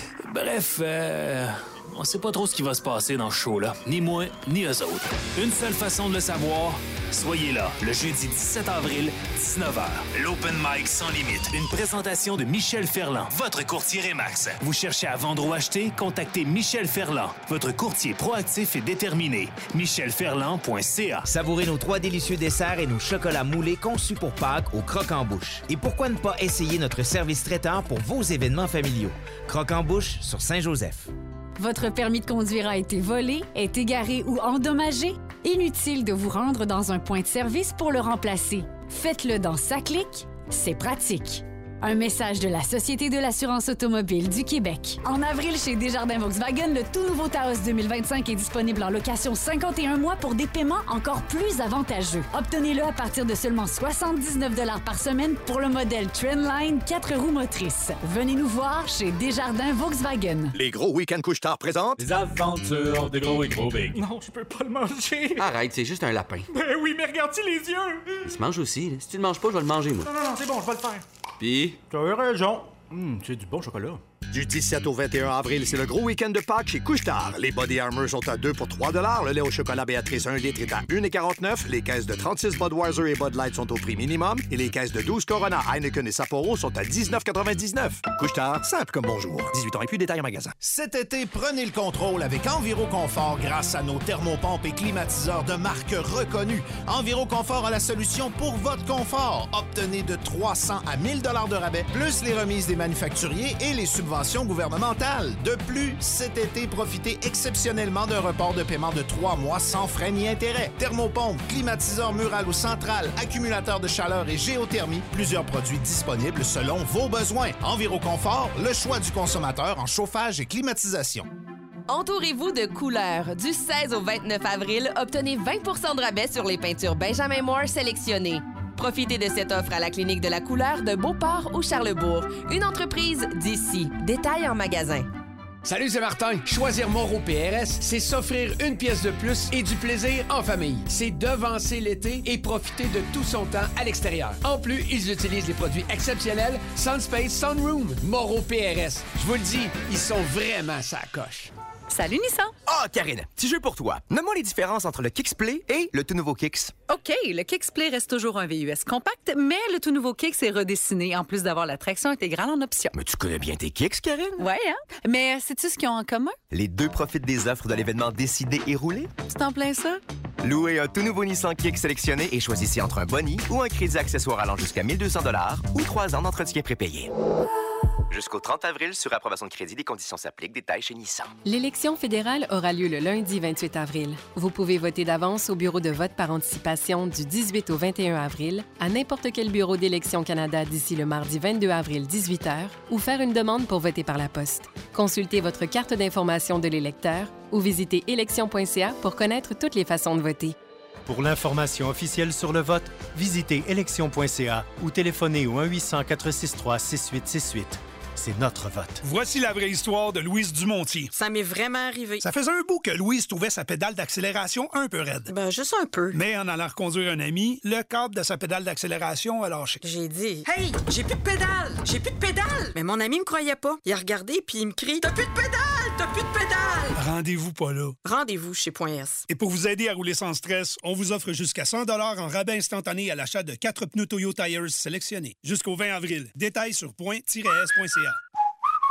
S9: Bref, euh... on sait pas trop ce qui va se passer dans ce show-là. Ni moi, ni eux autres. Une seule façon de le savoir, soyez là, le jeudi dix-sept avril, dix-neuf heures. L'Open Mic sans limite. Une présentation de Michel Ferland, votre courtier Remax. Vous cherchez à vendre ou acheter? Contactez Michel Ferland, votre courtier proactif et déterminé. michel ferland point c a.
S10: Savourez nos trois délicieux desserts et nos chocolats moulés conçus pour Pâques au Croque-en-Bouche. Et pourquoi ne pas essayer notre service traiteur pour vos événements familiaux? Croque-en-Bouche sur Saint-Joseph.
S11: Votre permis de conduire a été volé, est égaré ou endommagé? Inutile de vous rendre dans un point de service pour le remplacer. Faites-le dans SACLIC, c'est pratique. Un message de la Société de l'assurance automobile du Québec. En avril, chez Desjardins Volkswagen, le tout nouveau Taos deux mille vingt-cinq est disponible en location cinquante et un mois pour des paiements encore plus avantageux. Obtenez-le à partir de seulement soixante-dix-neuf dollars par semaine pour le modèle Trendline quatre roues motrices. Venez nous voir chez Desjardins Volkswagen.
S12: Les gros week-ends couche-tard présentent
S13: les aventures de gros et gros big.
S14: Non, je peux pas le manger.
S15: Arrête, c'est juste un lapin.
S14: Ben oui, mais regarde-tu les yeux?
S15: Il se mange aussi. Là. Si tu le manges pas, je vais le manger, moi.
S14: Non, non, non, c'est bon, je vais le faire.
S15: Pis?
S14: T'as eu raison. Hum, c'est du bon chocolat.
S12: Du dix-sept au vingt et un avril, c'est le gros week-end de Pâques chez Couche-Tard. Les Body Armor sont à deux pour trois dollars. Le lait au chocolat Béatrice un litre est à un quarante-neuf. Les caisses de trente-six Budweiser et Bud Light sont au prix minimum. Et les caisses de douze Corona, Heineken et Sapporo sont à dix-neuf quatre-vingt-dix-neuf. Couche-Tard, simple comme bonjour. dix-huit ans et plus, détails en magasin.
S5: Cet été, prenez le contrôle avec Enviroconfort grâce à nos thermopompes et climatiseurs de marque reconnue. Enviroconfort a la solution pour votre confort. Obtenez de trois cents à mille dollars de rabais, plus les remises des manufacturiers et les subventions gouvernementales. De plus, cet été, profitez exceptionnellement d'un report de paiement de trois mois sans frais ni intérêts. Thermopompe, climatiseur mural ou central, accumulateur de chaleur et géothermie, plusieurs produits disponibles selon vos besoins. Enviroconfort, le choix du consommateur en chauffage et climatisation.
S16: Entourez-vous de couleurs. Du seize au vingt-neuf avril, obtenez vingt pour cent de rabais sur les peintures Benjamin Moore sélectionnées. Profitez de cette offre à la Clinique de la couleur de Beauport ou Charlesbourg. Une entreprise d'ici. Détails en magasin.
S17: Salut, c'est Martin. Choisir Moreau P R S, c'est s'offrir une pièce de plus et du plaisir en famille. C'est devancer l'été et profiter de tout son temps à l'extérieur. En plus, ils utilisent les produits exceptionnels Sunspace Sunroom. Moreau P R S. Je vous le dis, ils sont vraiment sa coche.
S18: Salut Nissan!
S19: Ah, oh, Karine, petit jeu pour toi. Nomme-moi les différences entre le Kixplay et le tout nouveau Kix.
S18: OK, le Kixplay reste toujours un V U S compact, mais le tout nouveau Kix est redessiné, en plus d'avoir la traction intégrale en option.
S19: Mais tu connais bien tes Kix, Karine?
S18: Ouais, hein? Mais sais-tu ce qu'ils ont en commun?
S19: Les deux profitent des offres de l'événement Décider et Rouler.
S18: C'est en plein ça?
S19: Louez un tout nouveau Nissan Kicks sélectionné et choisissez entre un boni ou un crédit accessoire allant jusqu'à mille deux cents dollars ou trois ans d'entretien prépayé. Jusqu'au trente avril, sur approbation de crédit, des conditions s'appliquent. Détails chez Nissan.
S20: L'élection fédérale aura lieu le lundi vingt-huit avril. Vous pouvez voter d'avance au bureau de vote par anticipation du dix-huit au vingt et un avril, à n'importe quel bureau d'Élections Canada d'ici le mardi vingt-deux avril, dix-huit heures, ou faire une demande pour voter par la poste. Consultez votre carte d'information de l'électeur ou visitez élection point c a pour connaître toutes les façons de voter.
S21: Pour l'information officielle sur le vote, visitez élection point c a ou téléphonez au un huit cents, quatre six trois, six huit six huit. C'est notre vote.
S22: Voici la vraie histoire de Louise Dumontier.
S23: Ça m'est vraiment arrivé.
S22: Ça faisait un bout que Louise trouvait sa pédale d'accélération un peu raide.
S23: Ben, juste un peu.
S22: Mais en allant reconduire un ami, le câble de sa pédale d'accélération a lâché.
S23: J'ai dit « Hey, j'ai plus de pédale! J'ai plus de pédale! » Mais mon ami me croyait pas. Il a regardé puis il me crie « T'as plus de pédale! T'as plus de pédale! »
S22: Rendez-vous pas là.
S23: Rendez-vous chez Point S.
S22: Et pour vous aider à rouler sans stress, on vous offre jusqu'à cent dollars en rabais instantané à l'achat de quatre pneus Toyo Tires sélectionnés. Jusqu'au vingt avril. Détails sur point tiret s point c a.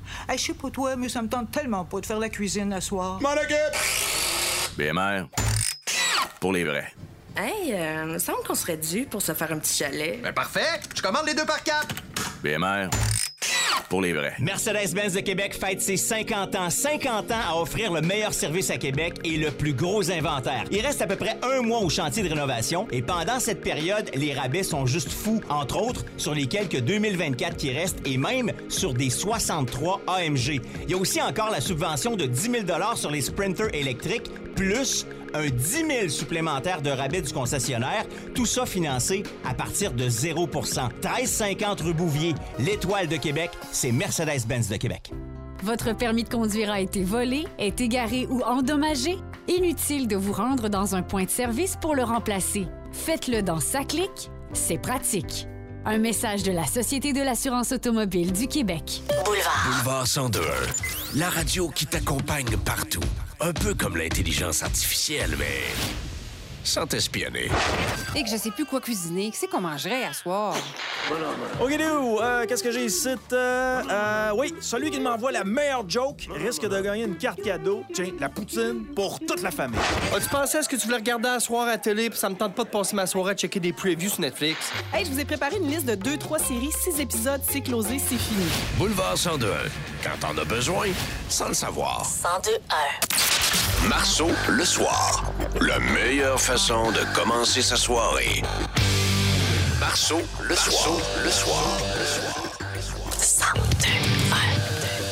S4: Hey, je sais pas toi, mais ça me tente tellement pas de faire la cuisine à soir.
S1: Mon équipe! B M R, pour les vrais.
S6: Hey, euh, il me semble qu'on serait dû pour se faire un petit chalet.
S12: Ben parfait! Je commande les deux par quatre!
S1: B M R, pour les vrais.
S7: Mercedes-Benz de Québec fête ses cinquante ans. cinquante ans à offrir le meilleur service à Québec et le plus gros inventaire. Il reste à peu près un mois au chantier de rénovation et pendant cette période, les rabais sont juste fous. Entre autres, sur les quelques deux mille vingt-quatre qui restent et même sur des soixante-trois A M G. Il y a aussi encore la subvention de dix mille dollars sur les sprinters électriques, plus un dix mille supplémentaire de rabais du concessionnaire, tout ça financé à partir de zéro pour cent. treize cinquante rue Bouvier, l'Étoile de Québec, c'est Mercedes-Benz de Québec.
S11: Votre permis de conduire a été volé, est égaré ou endommagé? Inutile de vous rendre dans un point de service pour le remplacer. Faites-le dans Saclic, c'est pratique. Un message de la Société de l'assurance automobile du Québec.
S1: Boulevard. Boulevard cent deux un. La radio qui t'accompagne partout. Un peu comme l'intelligence artificielle, mais sans t'espionner.
S24: Et que je sais plus quoi cuisiner. Qu'est-ce qu'on mangerait à soir?
S8: OK, nous, euh, qu'est-ce que j'ai ici? Euh, euh, oui, celui qui m'envoie la meilleure joke risque de gagner une carte cadeau. Tiens, la poutine pour toute la famille.
S25: As-tu pensé à ce que tu voulais regarder à soir à la télé, puis ça me tente pas de passer ma soirée à checker des previews sur Netflix?
S26: Hey, je vous ai préparé une liste de deux trois séries, six épisodes, c'est closé, c'est fini.
S1: Boulevard cent deux un. Quand t'en as besoin, sans le savoir.
S26: cent deux un.
S1: Marceau, le soir. La meilleure façon de commencer sa soirée. Marceau, le soir. Marceau, le soir.
S26: cent deux un.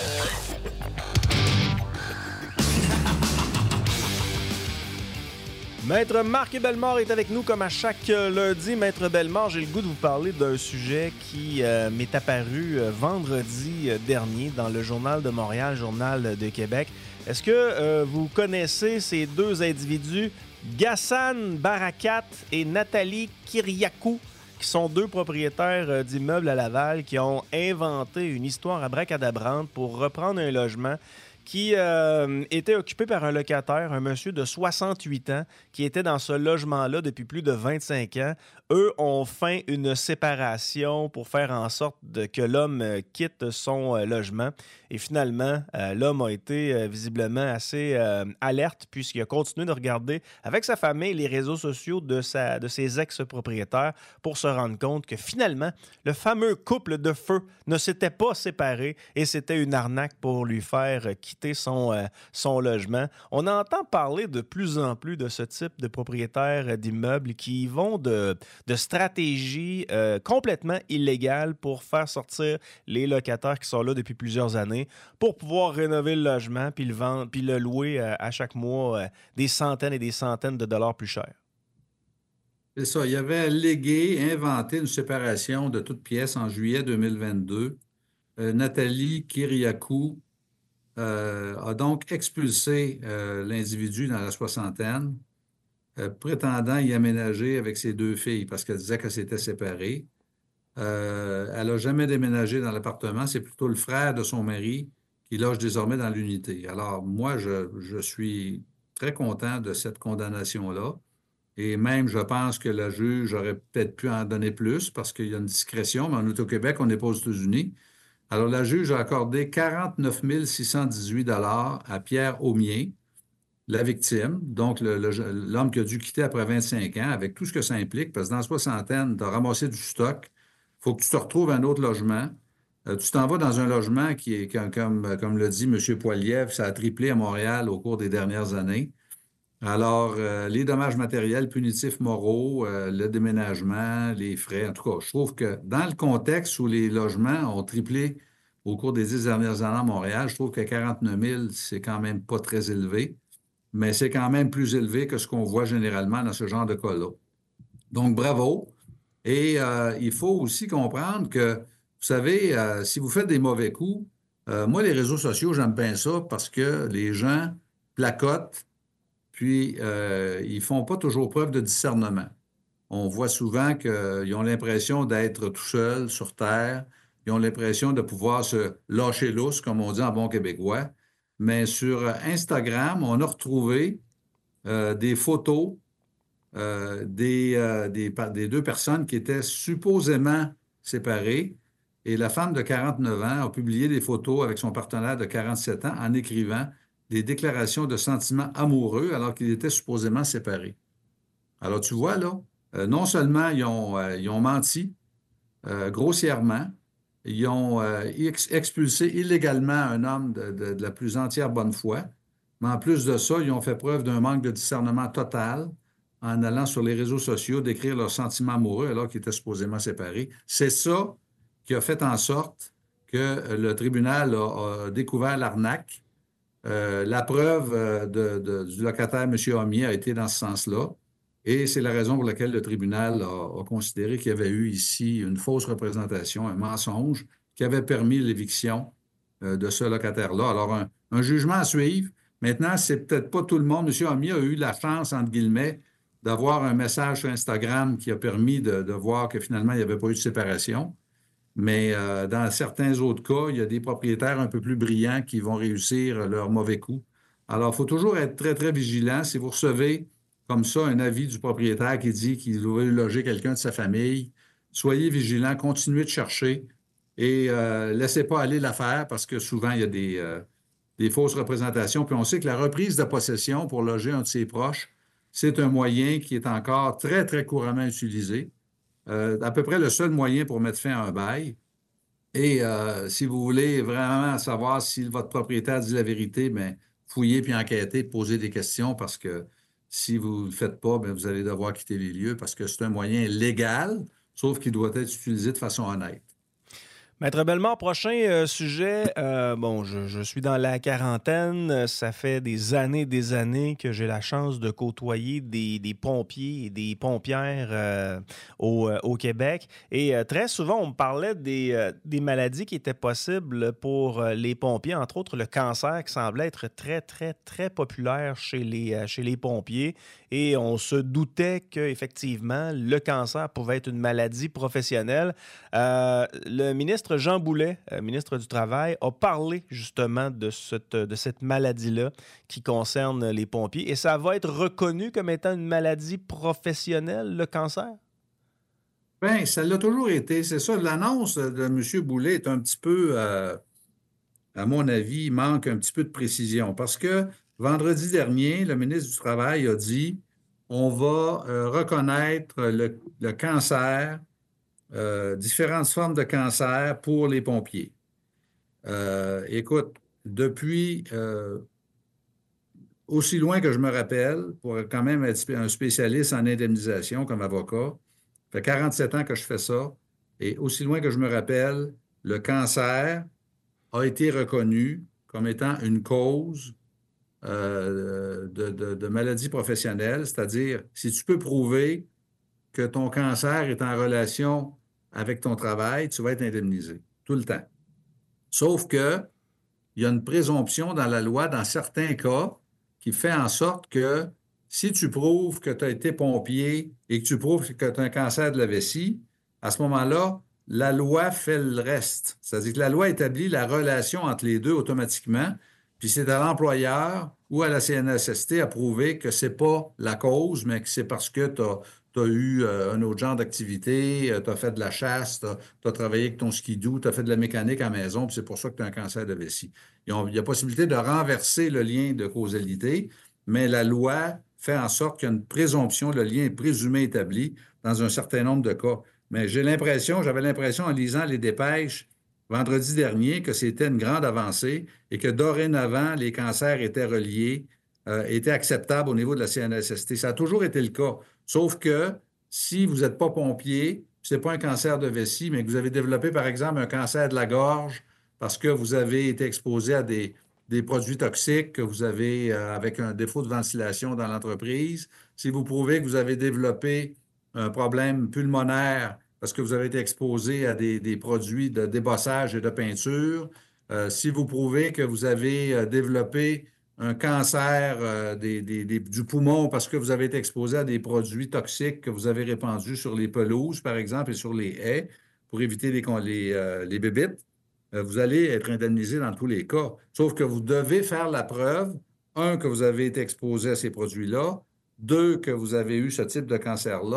S8: Maître Marc Bellemare est avec nous comme à chaque lundi. Maître Bellemare, j'ai le goût de vous parler d'un sujet qui euh, m'est apparu euh, vendredi euh, dernier dans le Journal de Montréal, Journal de Québec. Est-ce que euh, vous connaissez ces deux individus, Ghassan Barakat et Nathalie Kyriakou, qui sont deux propriétaires euh, d'immeubles à Laval qui ont inventé une histoire abracadabrante pour reprendre un logement qui euh, était occupé par un locataire, un monsieur de soixante-huit ans, qui était dans ce logement-là depuis plus de vingt-cinq ans. Eux ont fait une séparation pour faire en sorte de, que l'homme euh, quitte son euh, logement. Et finalement, euh, l'homme a été euh, visiblement assez euh, alerte puisqu'il a continué de regarder avec sa famille les réseaux sociaux de, sa, de ses ex-propriétaires pour se rendre compte que finalement, le fameux couple de feu ne s'était pas séparé et c'était une arnaque pour lui faire euh, quitter son, euh, son logement. On entend parler de plus en plus de ce type de propriétaires d'immeubles qui vont de, de stratégies euh, complètement illégales pour faire sortir les locataires qui sont là depuis plusieurs années pour pouvoir rénover le logement puis le vendre, puis le louer euh, à chaque mois euh, des centaines et des centaines de dollars plus cher.
S27: C'est ça. Il avait légué, inventé une séparation de toutes pièces en juillet deux mille vingt-deux. Euh, Nathalie Kyriakou euh, a donc expulsé euh, l'individu dans la soixantaine, euh, prétendant y aménager avec ses deux filles parce qu'elle disait qu'elle s'était séparée. Euh, elle n'a jamais déménagé dans l'appartement. C'est plutôt le frère de son mari qui loge désormais dans l'unité. Alors, moi, je, je suis très content de cette condamnation-là. Et même, je pense que le juge aurait peut-être pu en donner plus parce qu'il y a une discrétion, mais on est au Québec, on n'est pas aux États-Unis. Alors, la juge a accordé quarante-neuf mille six cent dix-huit dollars à Pierre Aumier, la victime, donc le, le, l'homme qui a dû quitter après vingt-cinq ans, avec tout ce que ça implique, parce que dans la soixantaine, tu as ramassé du stock, il faut que tu te retrouves un autre logement. Euh, tu t'en vas dans un logement qui est, comme, comme, comme le dit M. Poilievre, ça a triplé à Montréal au cours des dernières années. Alors, euh, les dommages matériels, punitifs moraux, euh, le déménagement, les frais, en tout cas, je trouve que dans le contexte où les logements ont triplé au cours des dix dernières années à Montréal, je trouve que quarante-neuf mille, c'est quand même pas très élevé, mais c'est quand même plus élevé que ce qu'on voit généralement dans ce genre de cas-là. Donc, bravo. Et euh, il faut aussi comprendre que, vous savez, euh, si vous faites des mauvais coups, euh, moi, les réseaux sociaux, j'aime bien ça parce que les gens placotent, puis euh, ils ne font pas toujours preuve de discernement. On voit souvent qu'ils ont l'impression d'être tout seuls sur Terre, ils ont l'impression de pouvoir se lâcher lousse, comme on dit en bon québécois. Mais sur Instagram, on a retrouvé euh, des photos euh, des, euh, des, des deux personnes qui étaient supposément séparées Et la femme de quarante-neuf ans a publié des photos avec son partenaire de quarante-sept ans en écrivant des déclarations de sentiments amoureux alors qu'ils étaient supposément séparés. Alors, tu vois, là, euh, non seulement ils ont, euh, ils ont menti euh, grossièrement, ils ont euh, ex- expulsé illégalement un homme de, de, de la plus entière bonne foi, mais en plus de ça, ils ont fait preuve d'un manque de discernement total en allant sur les réseaux sociaux décrire leurs sentiments amoureux alors qu'ils étaient supposément séparés. C'est ça qui a fait en sorte que le tribunal a, a découvert l'arnaque. Euh, la preuve euh, de, de, du locataire, M. Homier, a été dans ce sens-là. Et c'est la raison pour laquelle le tribunal a, a considéré qu'il y avait eu ici une fausse représentation, un mensonge qui avait permis l'éviction euh, de ce locataire-là. Alors, un, un jugement à suivre. Maintenant, c'est peut-être pas tout le monde. M. Homier a eu la chance, entre guillemets, d'avoir un message sur Instagram qui a permis de, de voir que finalement, il n'y avait pas eu de séparation. Mais euh, dans certains autres cas, il y a des propriétaires un peu plus brillants qui vont réussir leur mauvais coup. Alors, il faut toujours être très, très vigilant. Si vous recevez comme ça un avis du propriétaire qui dit qu'il veut loger quelqu'un de sa famille, soyez vigilant, continuez de chercher et euh, laissez pas aller l'affaire parce que souvent, il y a des, euh, des fausses représentations. Puis on sait que la reprise de possession pour loger un de ses proches, c'est un moyen qui est encore très, très couramment utilisé. Euh, à peu près le seul moyen pour mettre fin à un bail. Et euh, si vous voulez vraiment savoir si votre propriétaire dit la vérité, bien, fouillez puis enquêtez, posez des questions parce que si vous ne le faites pas, bien, vous allez devoir quitter les lieux parce que c'est un moyen légal, sauf qu'il doit être utilisé de façon honnête.
S2: Maître Bellemare, prochain euh, sujet. Euh, bon, je, je suis dans la quarantaine. Ça fait des années des années que j'ai la chance de côtoyer des, des pompiers et des pompières euh, au, euh, au Québec. Et euh, très souvent, on me parlait des, euh, des maladies qui étaient possibles pour euh, les pompiers, entre autres le cancer qui semblait être très, très, très populaire chez les, euh, chez les pompiers. Et on se doutait qu'effectivement, le cancer pouvait être une maladie professionnelle. Euh, le ministre Jean Boulet, euh, ministre du Travail, a parlé justement de cette, de cette maladie-là qui concerne les pompiers. Et ça va être reconnu comme étant une maladie professionnelle, le cancer?
S27: Bien, ça l'a toujours été. C'est ça. L'annonce de M. Boulet est un petit peu, euh, à mon avis, il manque un petit peu de précision parce que vendredi dernier, le ministre du Travail a dit on va euh, reconnaître le, le cancer, euh, différentes formes de cancer pour les pompiers. Euh, écoute, depuis euh, aussi loin que je me rappelle, pour quand même être un spécialiste en indemnisation comme avocat, ça fait quarante-sept ans que je fais ça, et aussi loin que je me rappelle, le cancer a été reconnu comme étant une cause Euh, de, de, de maladie professionnelle, c'est-à-dire si tu peux prouver que ton cancer est en relation avec ton travail, tu vas être indemnisé tout le temps. Sauf que il y a une présomption dans la loi, dans certains cas, qui fait en sorte que si tu prouves que tu as été pompier et que tu prouves que tu as un cancer de la vessie, à ce moment-là, la loi fait le reste. C'est-à-dire que la loi établit la relation entre les deux automatiquement. Puis c'est à l'employeur ou à la C N S S T à prouver que c'est pas la cause, mais que c'est parce que tu as eu euh, un autre genre d'activité, euh, tu as fait de la chasse, tu as travaillé avec ton skidoo, tu as fait de la mécanique à la maison, puis c'est pour ça que tu as un cancer de vessie. Il y a possibilité de renverser le lien de causalité, mais la loi fait en sorte qu'il y a une présomption, le lien est présumé établi dans un certain nombre de cas. Mais j'ai l'impression, j'avais l'impression en lisant les dépêches vendredi dernier que c'était une grande avancée et que dorénavant, les cancers étaient reliés, euh, étaient acceptables au niveau de la C N S S T. Ça a toujours été le cas. Sauf que si vous n'êtes pas pompier, ce n'est pas un cancer de vessie, mais que vous avez développé, par exemple, un cancer de la gorge parce que vous avez été exposé à des, des produits toxiques, que vous avez, euh, avec un défaut de ventilation dans l'entreprise, si vous prouvez que vous avez développé un problème pulmonaire parce que vous avez été exposé à des, des produits de débossage et de peinture, euh, si vous prouvez que vous avez euh, développé un cancer euh, des, des, des, du poumon parce que vous avez été exposé à des produits toxiques que vous avez répandus sur les pelouses, par exemple, et sur les haies pour éviter les, les, euh, les bébites, euh, vous allez être indemnisé dans tous les cas. Sauf que vous devez faire la preuve, un, que vous avez été exposé à ces produits-là, deux, que vous avez eu ce type de cancer-là,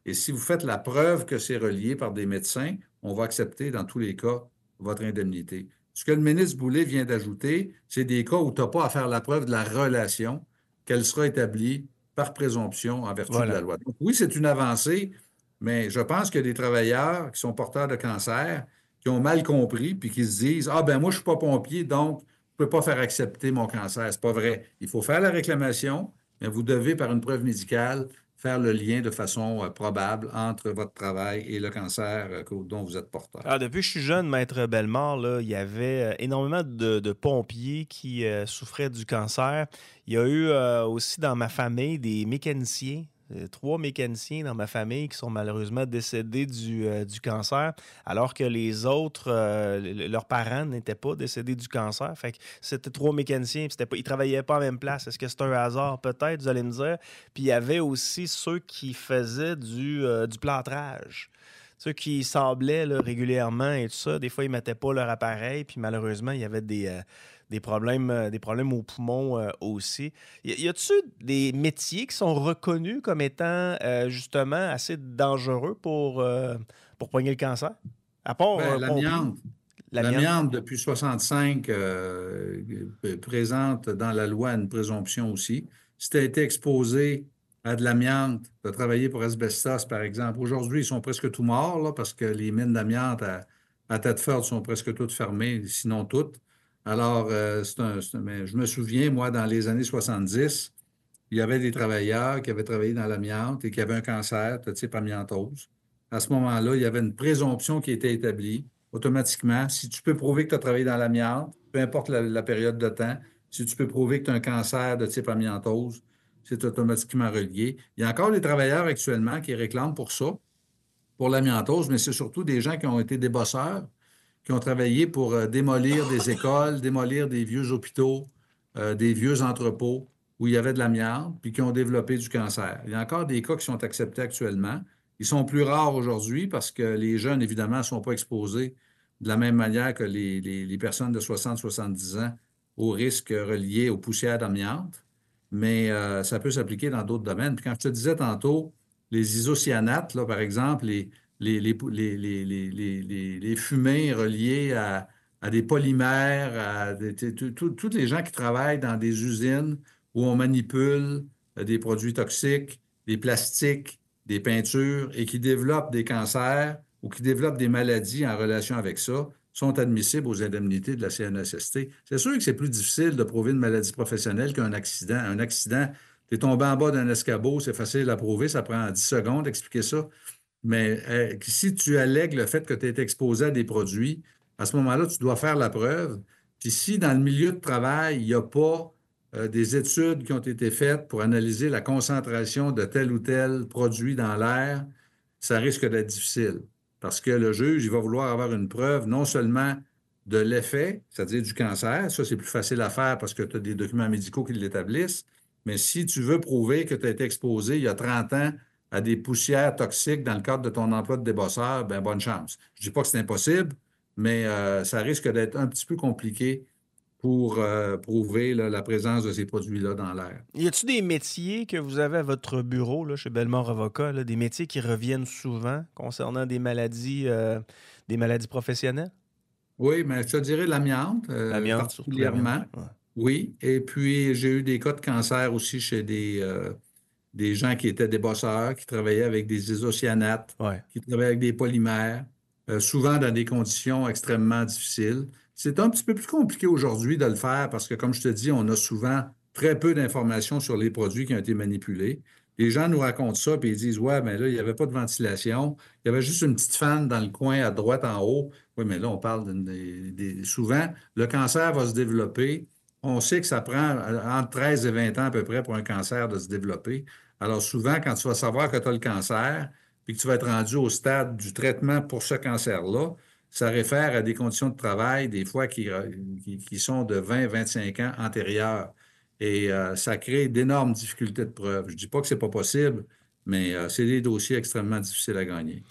S27: Et si vous faites la preuve que c'est relié par des médecins, on va accepter dans tous les cas votre indemnité. Ce que le ministre Boulay vient d'ajouter, c'est des cas où tu n'as pas à faire la preuve de la relation, qu'elle sera établie par présomption en vertu
S2: Voilà.
S27: de la loi. Donc oui, c'est une avancée, mais je pense qu'il y a des travailleurs qui sont porteurs de cancer, qui ont mal compris, puis qui se disent « Ah ben moi, je ne suis pas pompier, donc je ne peux pas faire accepter mon cancer. » C'est pas vrai. Il faut faire la réclamation, mais vous devez, par une preuve médicale, faire le lien de façon euh, probable entre votre travail et le cancer euh, dont vous êtes porteur.
S2: Ah, depuis que je suis jeune, Maître Bellemare, là, il y avait euh, énormément de, de pompiers qui euh, souffraient du cancer. Il y a eu euh, aussi dans ma famille des mécaniciens, euh, trois mécaniciens dans ma famille qui sont malheureusement décédés du, euh, du cancer, alors que les autres, euh, le- leurs parents n'étaient pas décédés du cancer. Fait que c'était trois mécaniciens, puis c'était pas, ils ne travaillaient pas en même place. Est-ce que c'est un hasard? Peut-être, vous allez me dire. Puis il y avait aussi ceux qui faisaient du, euh, du plâtrage. Ceux qui sablaient là, régulièrement et tout ça, des fois, ils ne mettaient pas leur appareil, puis malheureusement, il y avait des, euh, des, problèmes, euh, des problèmes aux poumons euh, aussi. Y, y a-t-il des métiers qui sont reconnus comme étant euh, justement assez dangereux pour, euh, pour poigner le cancer? À part
S27: Ben,
S2: euh,
S27: l'amiante.
S2: pompier?
S27: L'amiante, depuis soixante-cinq, euh, euh, présente dans la loi une présomption aussi. Si tu as été exposé à de l'amiante, tu as travaillé pour Asbestos, par exemple. Aujourd'hui, ils sont presque tous morts là, parce que les mines d'amiante à, à Thetford sont presque toutes fermées, sinon toutes. Alors, euh, c'est un, c'est un- mais je me souviens, moi, dans les années soixante-dix, il y avait des travailleurs qui avaient travaillé dans l'amiante et qui avaient un cancer de type amiantose. À ce moment-là, il y avait une présomption qui était établie automatiquement. Si tu peux prouver que tu as travaillé dans l'amiante, peu importe la, la période de temps, si tu peux prouver que tu as un cancer de type amiantose, c'est automatiquement relié. Il y a encore des travailleurs actuellement qui réclament pour ça, pour l'amiantose, mais c'est surtout des gens qui ont été des bosseurs, qui ont travaillé pour euh, démolir des écoles, démolir des vieux hôpitaux, euh, des vieux entrepôts où il y avait de l'amiante, puis qui ont développé du cancer. Il y a encore des cas qui sont acceptés actuellement. Ils sont plus rares aujourd'hui parce que les jeunes, évidemment, ne sont pas exposés de la même manière que les, les- les personnes de soixante à soixante-dix ans aux risques reliés aux poussières d'amiante, mais euh, ça peut s'appliquer dans d'autres domaines. Puis quand je te disais tantôt, les isocyanates, là, par exemple, les, les, les, les, les, les, les- les- les fumées reliées à, à des polymères, à des- t- t- tout- tous les gens qui travaillent dans des usines où on manipule euh, des produits toxiques, des plastiques, des peintures et qui développent des cancers ou qui développent des maladies en relation avec ça, sont admissibles aux indemnités de la C N S S T. C'est sûr que c'est plus difficile de prouver une maladie professionnelle qu'un accident. Un accident, tu es tombé en bas d'un escabeau, c'est facile à prouver, ça prend dix secondes d'expliquer ça. Mais euh, si tu allègues le fait que tu es exposé à des produits, à ce moment-là, tu dois faire la preuve. Puis si dans le milieu de travail, il n'y a pas euh, des études qui ont été faites pour analyser la concentration de tel ou tel produit dans l'air, ça risque d'être difficile. Parce que le juge, il va vouloir avoir une preuve non seulement de l'effet, c'est-à-dire du cancer, ça c'est plus facile à faire parce que tu as des documents médicaux qui l'établissent, mais si tu veux prouver que tu as été exposé il y a trente ans à des poussières toxiques dans le cadre de ton emploi de débosseur, bien, bonne chance. Je ne dis pas que c'est impossible, mais euh, ça risque d'être un petit peu compliqué pour euh, prouver là, la présence de ces produits-là dans l'air.
S2: Y a-t-il des métiers que vous avez à votre bureau, là, chez Bellemare Avocat, là, des métiers qui reviennent souvent concernant des maladies, euh, des maladies professionnelles?
S27: Oui, mais je te dirais l'amiante, euh,
S2: L'amiante, surtout
S27: particulièrement.
S2: l'amiante, ouais.
S27: Oui, et puis j'ai eu des cas de cancer aussi chez des, euh, des gens qui étaient des bosseurs, qui travaillaient avec des isocyanates,
S2: Ouais.
S27: qui travaillaient avec des polymères, euh, souvent dans des conditions extrêmement difficiles. C'est un petit peu plus compliqué aujourd'hui de le faire parce que, comme je te dis, on a souvent très peu d'informations sur les produits qui ont été manipulés. Les gens nous racontent ça, puis ils disent « Ouais, mais là, il n'y avait pas de ventilation. Il y avait juste une petite fan dans le coin à droite en haut. » Oui, mais là, on parle d'une des, des- souvent, le cancer va se développer. On sait que ça prend entre treize et vingt ans à peu près pour un cancer de se développer. Alors souvent, quand tu vas savoir que tu as le cancer, puis que tu vas être rendu au stade du traitement pour ce cancer-là, ça réfère à des conditions de travail, des fois, qui, qui, qui sont de vingt à vingt-cinq ans antérieures. Et euh, ça crée d'énormes difficultés de preuve. Je ne dis pas que ce n'est pas possible, mais euh, c'est des dossiers extrêmement difficiles à gagner.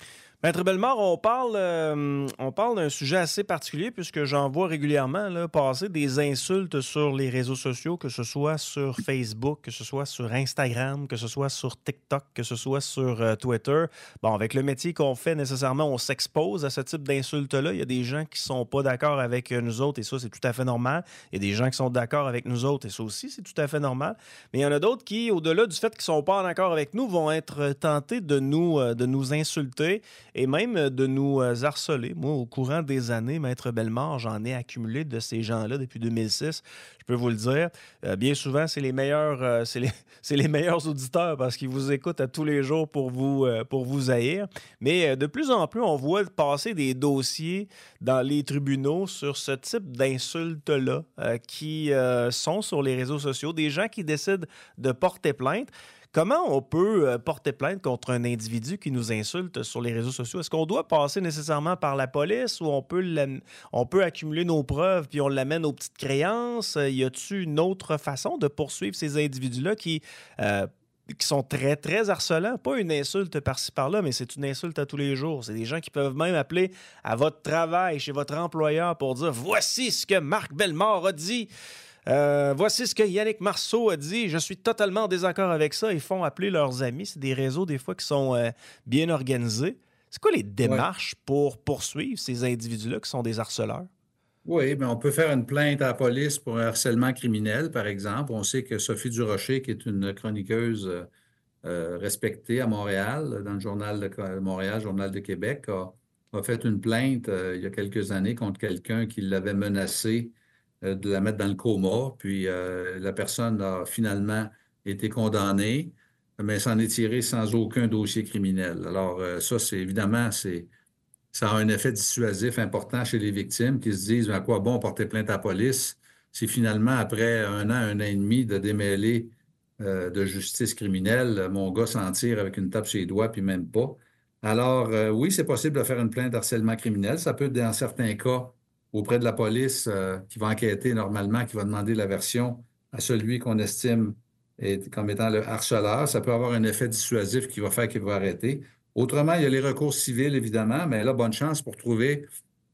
S2: Maître Bellemare, on parle, euh, on parle d'un sujet assez particulier puisque j'en vois régulièrement là, passer des insultes sur les réseaux sociaux, que ce soit sur Facebook, que ce soit sur Instagram, que ce soit sur TikTok, que ce soit sur euh, Twitter. Bon, avec le métier qu'on fait, nécessairement, on s'expose à ce type d'insultes-là. Il y a des gens qui sont pas d'accord avec nous autres et ça, c'est tout à fait normal. Il y a des gens qui sont d'accord avec nous autres et ça aussi, c'est tout à fait normal. Mais il y en a d'autres qui, au-delà du fait qu'ils sont pas en accord avec nous, vont être tentés de nous, euh, de nous insulter et même de nous harceler. Moi, au courant des années, Maître Bellemare, j'en ai accumulé de ces gens-là depuis deux mille six. Je peux vous le dire. Euh, bien souvent, c'est les meilleurs, euh, c'est les, c'est les meilleurs auditeurs parce qu'ils vous écoutent à tous les jours pour vous, euh, pour vous haïr. Mais euh, de plus en plus, on voit passer des dossiers dans les tribunaux sur ce type d'insultes-là euh, qui euh, sont sur les réseaux sociaux. Des gens qui décident de porter plainte. Comment on peut porter plainte contre un individu qui nous insulte sur les réseaux sociaux? Est-ce qu'on doit passer nécessairement par la police ou on peut, on peut accumuler nos preuves puis on l'amène aux petites créances? Y a-t-il une autre façon de poursuivre ces individus-là qui, euh, qui sont très, très harcelants? Pas une insulte par-ci, par-là, mais c'est une insulte à tous les jours. C'est des gens qui peuvent même appeler à votre travail, chez votre employeur pour dire « Voici ce que Marc Bellemare a dit ». Euh, voici ce que Yannick Marceau a dit. Je suis totalement en désaccord avec ça. Ils font appeler leurs amis. C'est des réseaux, des fois, qui sont euh, bien organisés. C'est quoi les démarches ouais. pour poursuivre ces individus-là qui sont des harceleurs?
S27: Oui, bien, on peut faire une plainte à la police pour un harcèlement criminel, par exemple. On sait que Sophie Durocher, qui est une chroniqueuse euh, respectée à Montréal, dans le Journal de Montréal, Journal de Québec, a, a fait une plainte euh, il y a quelques années contre quelqu'un qui l'avait menacé de la mettre dans le coma, puis euh, la personne a finalement été condamnée, mais s'en est tirée sans aucun dossier criminel. Alors euh, ça, c'est évidemment, c'est, ça a un effet dissuasif important chez les victimes qui se disent « à quoi bon porter plainte à la police ?» Si finalement, après un an, un an et demi de démêler euh, de justice criminelle, mon gars s'en tire avec une tape sur les doigts, puis même pas. Alors euh, oui, c'est possible de faire une plainte d'harcèlement criminel. Ça peut, dans certains cas, auprès de la police euh, qui va enquêter normalement, qui va demander la version à celui qu'on estime est, comme étant le harceleur. Ça peut avoir un effet dissuasif qui va faire qu'il va arrêter. Autrement, il y a les recours civils, évidemment, mais là, bonne chance pour trouver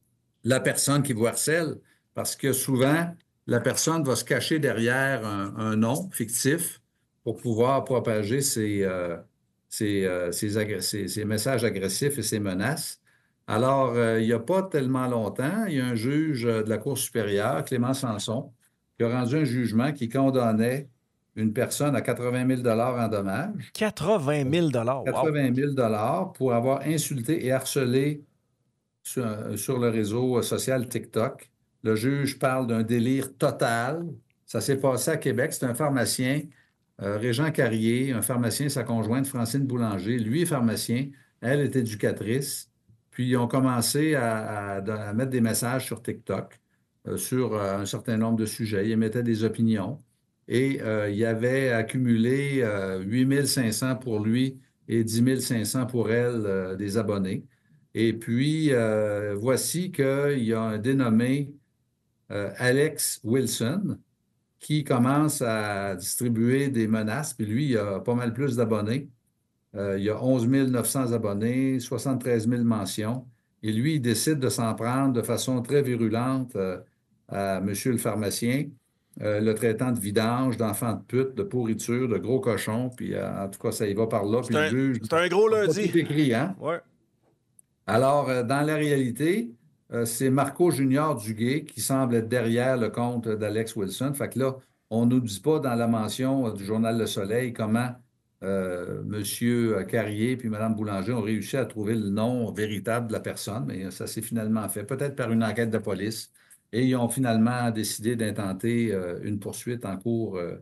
S27: la personne qui vous harcèle, parce que souvent, la personne va se cacher derrière un, un nom fictif pour pouvoir propager ses, euh, ses, euh, ses, agress- ses, ses messages agressifs et ses menaces. Alors, euh, il n'y a pas tellement longtemps, il y a un juge de la Cour supérieure, Clément Sanson, qui a rendu un jugement qui condamnait une personne à quatre-vingt mille dollars en dommages.
S2: quatre-vingt mille dollars, wow.
S27: quatre-vingt mille dollars pour avoir insulté et harcelé sur, sur le réseau social TikTok. Le juge parle d'un délire total. Ça s'est passé à Québec. C'est un pharmacien, euh, Régent Carrier, un pharmacien, sa conjointe Francine Boulanger. Lui est pharmacien, elle est éducatrice. Puis, ils ont commencé à, à, à mettre des messages sur TikTok euh, sur euh, un certain nombre de sujets. Ils émettaient des opinions. Et euh, il avait accumulé euh, huit mille cinq cents pour lui et dix mille cinq cents pour elle, euh, des abonnés. Et puis, euh, voici qu'il y a un dénommé euh, Alex Wilson qui commence à distribuer des menaces. Puis lui, il a pas mal plus d'abonnés. Euh, il y a onze mille neuf cents abonnés, soixante-treize mille mentions. Et lui, il décide de s'en prendre de façon très virulente euh, à monsieur le pharmacien, euh, le traitant de vidange, d'enfant de pute, de pourriture, de gros cochon. Puis euh, en tout cas, ça y va par là.
S2: C'est, un,
S27: juge,
S2: c'est un gros lundi.
S27: C'est écrit, hein?
S2: Ouais.
S27: Alors, euh, dans la réalité, euh, c'est Marco Junior Duguay qui semble être derrière le compte d'Alex Wilson. Fait que là, on ne nous dit pas dans la mention euh, du Journal Le Soleil comment Euh, M. Carrier puis Mme Boulanger ont réussi à trouver le nom véritable de la personne, mais ça s'est finalement fait, peut-être par une enquête de police. Et ils ont finalement décidé d'intenter euh, une poursuite en cours, euh,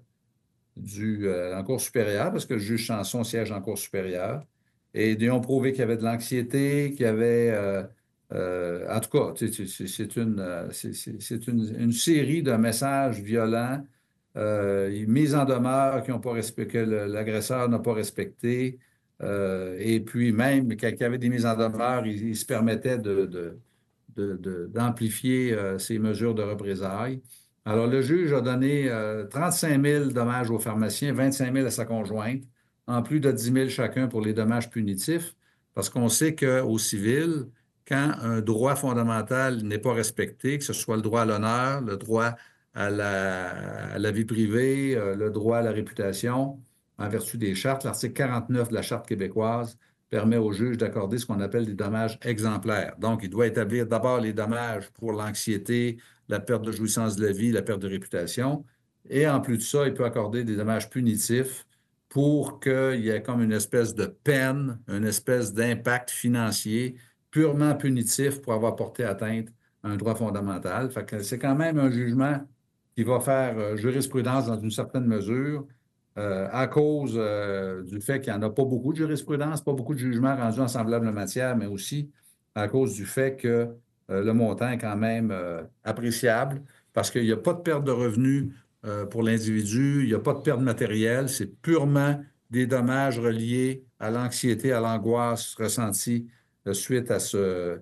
S27: du, euh, en cours supérieure, parce que le juge Chanson siège en cours supérieure. Et ils ont prouvé qu'il y avait de l'anxiété, qu'il y avait... Euh, euh, en tout cas, c'est, c'est, une, c'est, c'est une, une série de messages violents, Euh, mise en demeure qui ont pas respecté, que le, l'agresseur n'a pas respecté. Euh, et puis même, quand il y avait des mises en demeure, il, il se permettait de, de, de, de, d'amplifier euh, ces mesures de représailles. Alors, le juge a donné euh, trente-cinq mille dommages aux pharmaciens, vingt-cinq mille à sa conjointe, en plus de dix mille chacun pour les dommages punitifs, Parce qu'on sait qu'au civil, quand un droit fondamental n'est pas respecté, que ce soit le droit à l'honneur, le droit à la, à la vie privée, euh, le droit à la réputation, en vertu des chartes, l'article quarante-neuf de la Charte québécoise permet au juge d'accorder ce qu'on appelle des dommages exemplaires. Donc, il doit établir d'abord les dommages pour l'anxiété, la perte de jouissance de la vie, la perte de réputation. Et en plus de ça, il peut accorder des dommages punitifs pour qu'il y ait comme une espèce de peine, une espèce d'impact financier purement punitif pour avoir porté atteinte à un droit fondamental. Fait que c'est quand même un jugement qui va faire euh, jurisprudence dans une certaine mesure euh, à cause euh, du fait qu'il n'y en a pas beaucoup de jurisprudence, pas beaucoup de jugements rendus en semblable matière, mais aussi à cause du fait que euh, le montant est quand même euh, appréciable parce qu'il n'y a pas de perte de revenus euh, pour l'individu, il n'y a pas de perte matérielle, c'est purement des dommages reliés à l'anxiété, à l'angoisse ressentie euh, suite à, ce,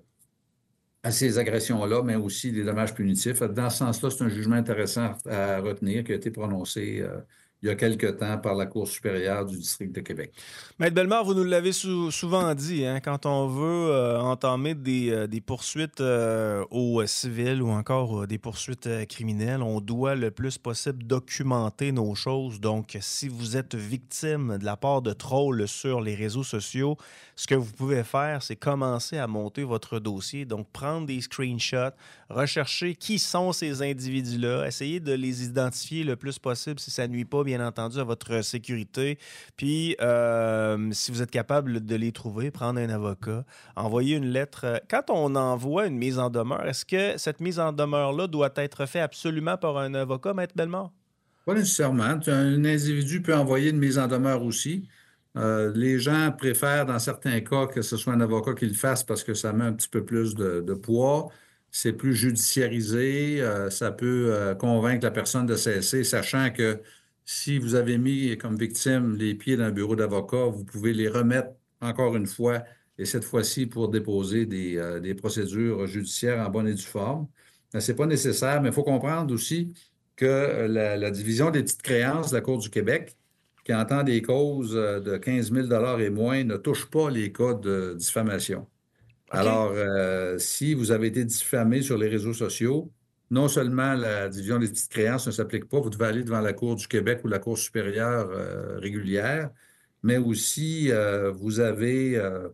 S27: à ces agressions-là, mais aussi des dommages punitifs. Dans ce sens-là, c'est un jugement intéressant à retenir qui a été prononcé euh, il y a quelque temps par la Cour supérieure du district de Québec.
S2: Maître Bellemare, vous nous l'avez sou- souvent dit, hein, quand on veut euh, entamer des, euh, des poursuites euh, au civil ou encore euh, des poursuites euh, criminelles, on doit le plus possible documenter nos choses. Donc, si vous êtes victime de la part de trolls sur les réseaux sociaux, ce que vous pouvez faire, c'est commencer à monter votre dossier. Donc, prendre des screenshots, rechercher qui sont ces individus-là, essayer de les identifier le plus possible si ça ne nuit pas, bien entendu, à votre sécurité. Puis, euh, si vous êtes capable de les trouver, prendre un avocat, envoyer une lettre. Quand on envoie une mise en demeure, est-ce que cette mise en demeure-là doit être faite absolument par un avocat, Maître Bellemare?
S27: Pas nécessairement. Un individu peut envoyer une mise en demeure aussi. Euh, les gens préfèrent, dans certains cas, que ce soit un avocat qui le fasse parce que ça met un petit peu plus de, de poids. C'est plus judiciarisé. Euh, ça peut euh, convaincre la personne de cesser, sachant que si vous avez mis comme victime les pieds dans un bureau d'avocat, vous pouvez les remettre encore une fois, et cette fois-ci pour déposer des, euh, des procédures judiciaires en bonne et due forme. Ce n'est pas nécessaire, mais il faut comprendre aussi que la, la division des petites créances de la Cour du Québec, qui entend des causes de quinze mille dollars et moins, ne touche pas les cas de diffamation. Okay. Alors, euh, si vous avez été diffamé sur les réseaux sociaux, non seulement la division des petites créances ne s'applique pas, vous devez aller devant la Cour du Québec ou la Cour supérieure euh, régulière, mais aussi euh, vous avez euh,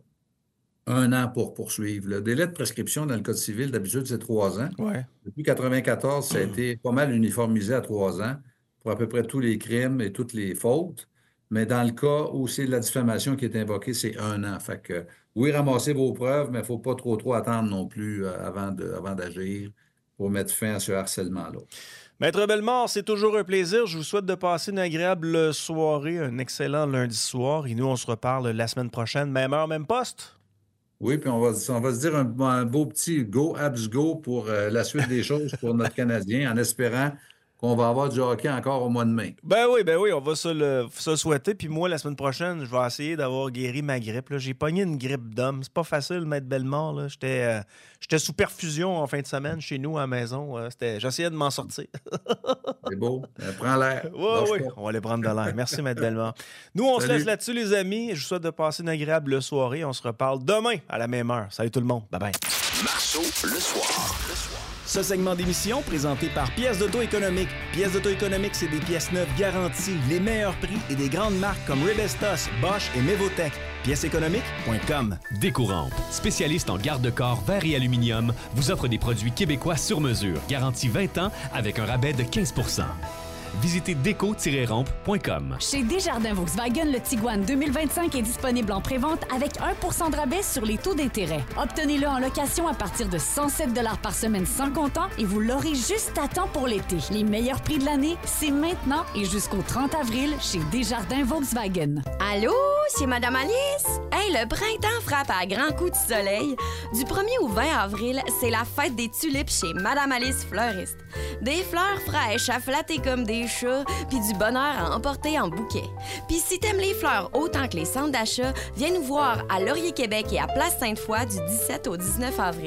S27: un an pour poursuivre. Le délai de prescription dans le Code civil, d'habitude, c'est trois ans.
S2: Ouais.
S27: Depuis mille neuf cent quatre-vingt-quatorze, ça a été pas mal uniformisé à trois ans pour à peu près tous les crimes et toutes les fautes. Mais dans le cas où c'est de la diffamation qui est invoquée, c'est un an. Fait que, oui, ramassez vos preuves, mais il ne faut pas trop, trop attendre non plus euh, avant, de, avant d'agir pour mettre fin à ce harcèlement-là.
S2: Maître Bellemare, c'est toujours un plaisir. Je vous souhaite de passer une agréable soirée, un excellent lundi soir. Et nous, on se reparle la semaine prochaine, même heure, même poste.
S27: Oui, puis on va, on va se dire un, un beau petit go, abs go pour euh, la suite des choses pour notre Canadien, en espérant qu'on va avoir du hockey encore au mois de mai.
S2: Ben oui, ben oui, on va se le, se le souhaiter. Puis moi, la semaine prochaine, je vais essayer d'avoir guéri ma grippe. Là. J'ai pogné une grippe d'homme. C'est pas facile, Maître Bellemare. Là. J'étais, euh, j'étais sous perfusion en fin de semaine chez nous à la maison. Euh, c'était, j'essayais de m'en sortir.
S27: C'est beau. Euh, prends l'air.
S2: Oui, oui, on va aller prendre de l'air. Merci, Maître Bellemare. Nous, on Salut. se laisse là-dessus, les amis. Je vous souhaite de passer une agréable soirée. On se reparle demain à la même heure. Salut tout le monde. Bye-bye.
S1: Marceau, le soir. Le soir.
S8: Ce segment d'émission présenté par Pièces d'auto économique. Pièces d'auto économique, c'est des pièces neuves garanties, les meilleurs prix et des grandes marques comme Rebestos, Bosch et Mevotech. pièces économiques point com.
S3: Décourante, spécialiste en garde-corps, verre et aluminium, vous offre des produits québécois sur mesure, garantie vingt ans avec un rabais de quinze pour cent. Visitez déco tiret rampe point com.
S11: Chez Desjardins Volkswagen, le Tiguan deux mille vingt-cinq est disponible en prévente avec un pour cent de rabais sur les taux d'intérêt. Obtenez-le en location à partir de cent sept dollars par semaine sans comptant et vous l'aurez juste à temps pour l'été. Les meilleurs prix de l'année, c'est maintenant et jusqu'au trente avril chez Desjardins Volkswagen.
S5: Allô, c'est Madame Alice? Hey, le printemps frappe à grands coups de soleil. Du premier au vingt avril, c'est la fête des tulipes chez Madame Alice Fleuriste. Des fleurs fraîches à flatter comme des chats, puis du bonheur à emporter en bouquet. Puis si t'aimes les fleurs autant que les centres d'achat, viens nous voir à Laurier Québec et à Place Sainte-Foy du dix-sept au dix-neuf avril.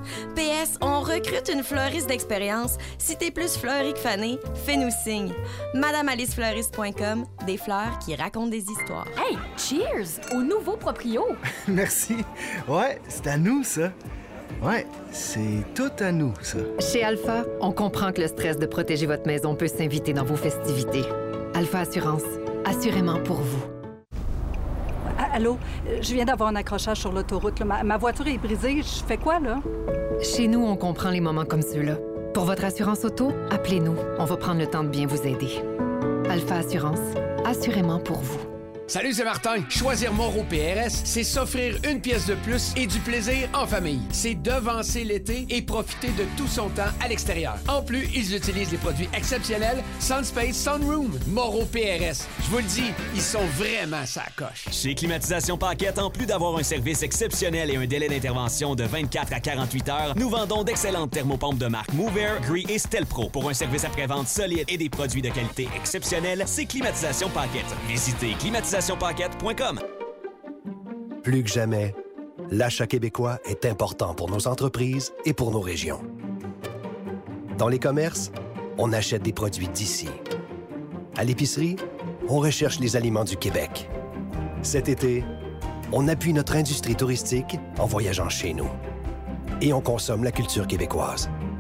S5: P S, on recrute une fleuriste d'expérience. Si t'es plus fleuri que fané, fais-nous signe. madame alice fleuriste point com, des fleurs qui racontent des histoires.
S9: Hey, cheers au nouveau proprio!
S10: Merci. Ouais, c'est à nous, ça. Ouais, c'est tout à nous, ça.
S20: Chez Alpha, on comprend que le stress de protéger votre maison peut s'inviter dans vos festivités. Alpha Assurance, assurément pour vous.
S13: Allô, je viens d'avoir un accrochage sur l'autoroute. Ma, ma voiture est brisée. Je fais quoi, là?
S20: Chez nous, on comprend les moments comme ceux-là. Pour votre assurance auto, appelez-nous. On va prendre le temps de bien vous aider. Alpha Assurance, assurément pour vous.
S14: Salut, c'est Martin. Choisir Moro P R S, c'est s'offrir une pièce de plus et du plaisir en famille. C'est devancer l'été et profiter de tout son temps à l'extérieur. En plus, ils utilisent des produits exceptionnels SunSpace Sunroom. Moro P R S. Je vous le dis, ils sont vraiment sa coche.
S3: Chez Climatisation Paquette, en plus d'avoir un service exceptionnel et un délai d'intervention de vingt-quatre à quarante-huit heures, nous vendons d'excellentes thermopompes de marque Mover, Gree et Stelpro. Pour un service après-vente solide et des produits de qualité exceptionnelle, c'est Climatisation Paquette. Visitez climatisation paquette point com.
S15: Plus que jamais, l'achat québécois est important pour nos entreprises et pour nos régions. Dans les commerces, on achète des produits d'ici. À l'épicerie, on recherche les aliments du Québec. Cet été, on appuie notre industrie touristique en voyageant chez nous. Et on consomme la culture québécoise.